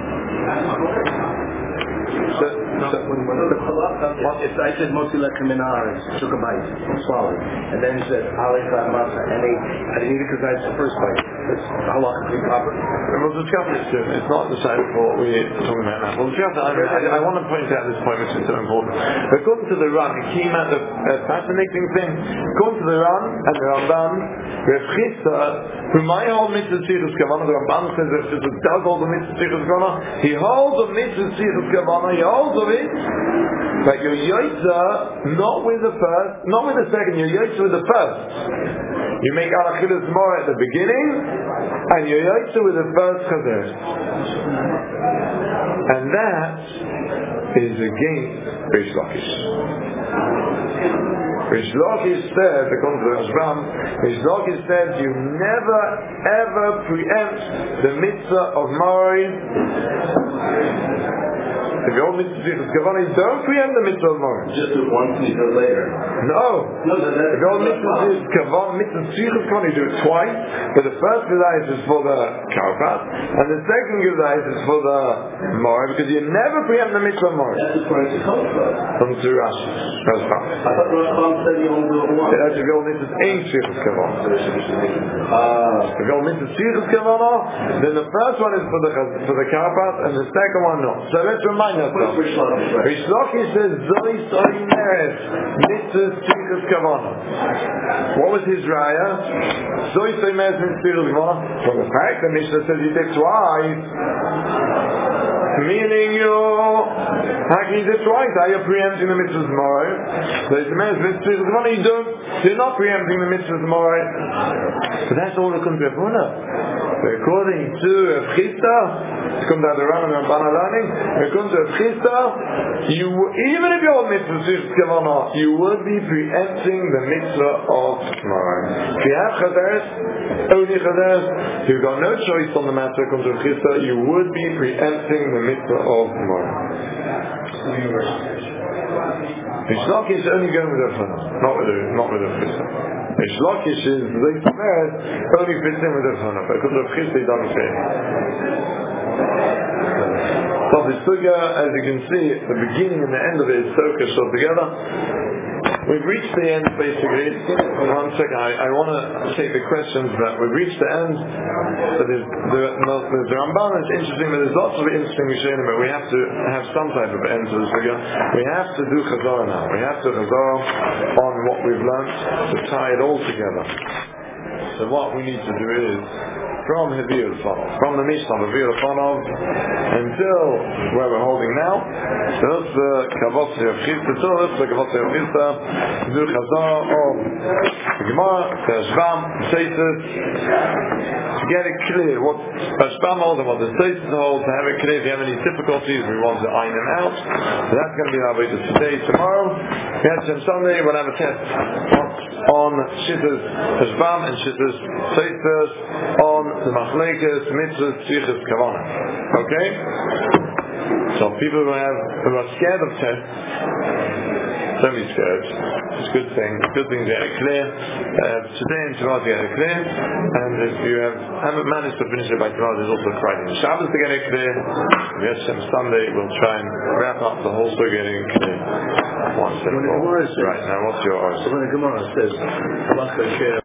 I said mostly like Kaminar, took a bite, swallowed it, and then said Alech Masa, and I didn't eat it because I had the first bite. That's halachically proper. We'll discuss this soon. It's not decided for what we're talking about now. We'll discuss it. I want to point out this point, which is so important. According to the Ran, it came out of a fascinating thing. According to the Ran and the Ramban, Rav Chisda, who might hold mitzvah tzirus kavanah, the Ramban says Rav Chisda does hold the mitzvah tzirus kavanah. He holds the mitzvah tzirus kavanah. He holds of it Like you're Yotza, not with the first, not with the second, you're Yotza with the first. You make Alachilas Mora at the beginning, and you're Yotza with the first Chazer. And that is against Reish Lakish. Reish Lakish said, according to the Rashbam, Reish Lakish said, you never ever preempt the mitzvah of Mori. If you hold mitzvah Zichus Kavanah, don't preempt the mitzvah of Mori. Just do it once and you do it later. No. If you hold mitzvah Zichus Kavanah, you do it twice. But the first Gedais is for the Karpas, and the second Gedais is for the Mori, because you never preempt the mitzvah of Mori. That's according to Kosher. From to Rashi. Rashbam. I thought Rashbam said you only do it once. That's if you hold mitzvah Ein Zichus Kavanah. If you hold mitzvah Zichus Kavanah, then the first one is for the Karpas, and the second one no. So let's remind ourselves. Reish Lakish says Zoi Soi Meres Mitzvah Zichus Kavanah. What was his raya? Zoi Soi Meres Mitzvah Zichus Kavanah. Well, the fact the Mishnah says you did twice, meaning how can you do twice? Are you preempting the mitzvah tomorrow? So it's the Meres Mitzvah Zichus Kavanah. You're not preempting the mitzvah tomorrow. But that's all that comes to Abuna. According to Chista, it comes out of the Rambam and Ramban learning. According to Chista, even if you're mitzvah Zichus Kavanah, you would be preempting the mitzvah of tomorrow. If you have Chaderes, only Chaderes, you've got no choice on the matter. According to Chista, you would be preempting the mitzvah of tomorrow. Reish Lakish is only going with the Chana, not with the Chista. Reish Lakish is the Meres only fits in with the Chana, but because of Chista he doesn't fit. So the Sugya, as you can see, the beginning and the end of it is so close together. We've reached the end, basically. One second, I want to take the questions, but we've reached the end. So there's the Ramban is interesting, but there's lots of interesting Rishonim, but we have to have some type of end to this figure. We have to do Chazar now. We have to Chazar on what we've learned to tie it all together. So what we need to do is, from Hevir Fanov, from the Mishnah of Hevir Fanov until where we're holding now, that's the Kavotzi of Chista, that's the Kavotzi of Chista, do Chazar of the Gemara, the Rashbam, the Seitzes, to get it clear what Rashbam holds and what the Seitzes hold, to have it clear. If you have any difficulties, we want to iron them out. So that's going to be our way to today, tomorrow. Yes, Sunday we'll have a test on Shittas Rashbam and Shittas Seitzes on the Machlekes Mitzvah Zichus Kavanah. Okay? So people who are scared of tests, don't be scared. It's a good thing. Good thing to get it clear. Today and tomorrow to get it clear. And if you haven't managed to finish it by tomorrow, there's also Friday and Shabbos to get it clear. Yes, Sunday we'll try and wrap up the whole story getting it clear. One step forward. Right now, what's your answer? When the Gemara says,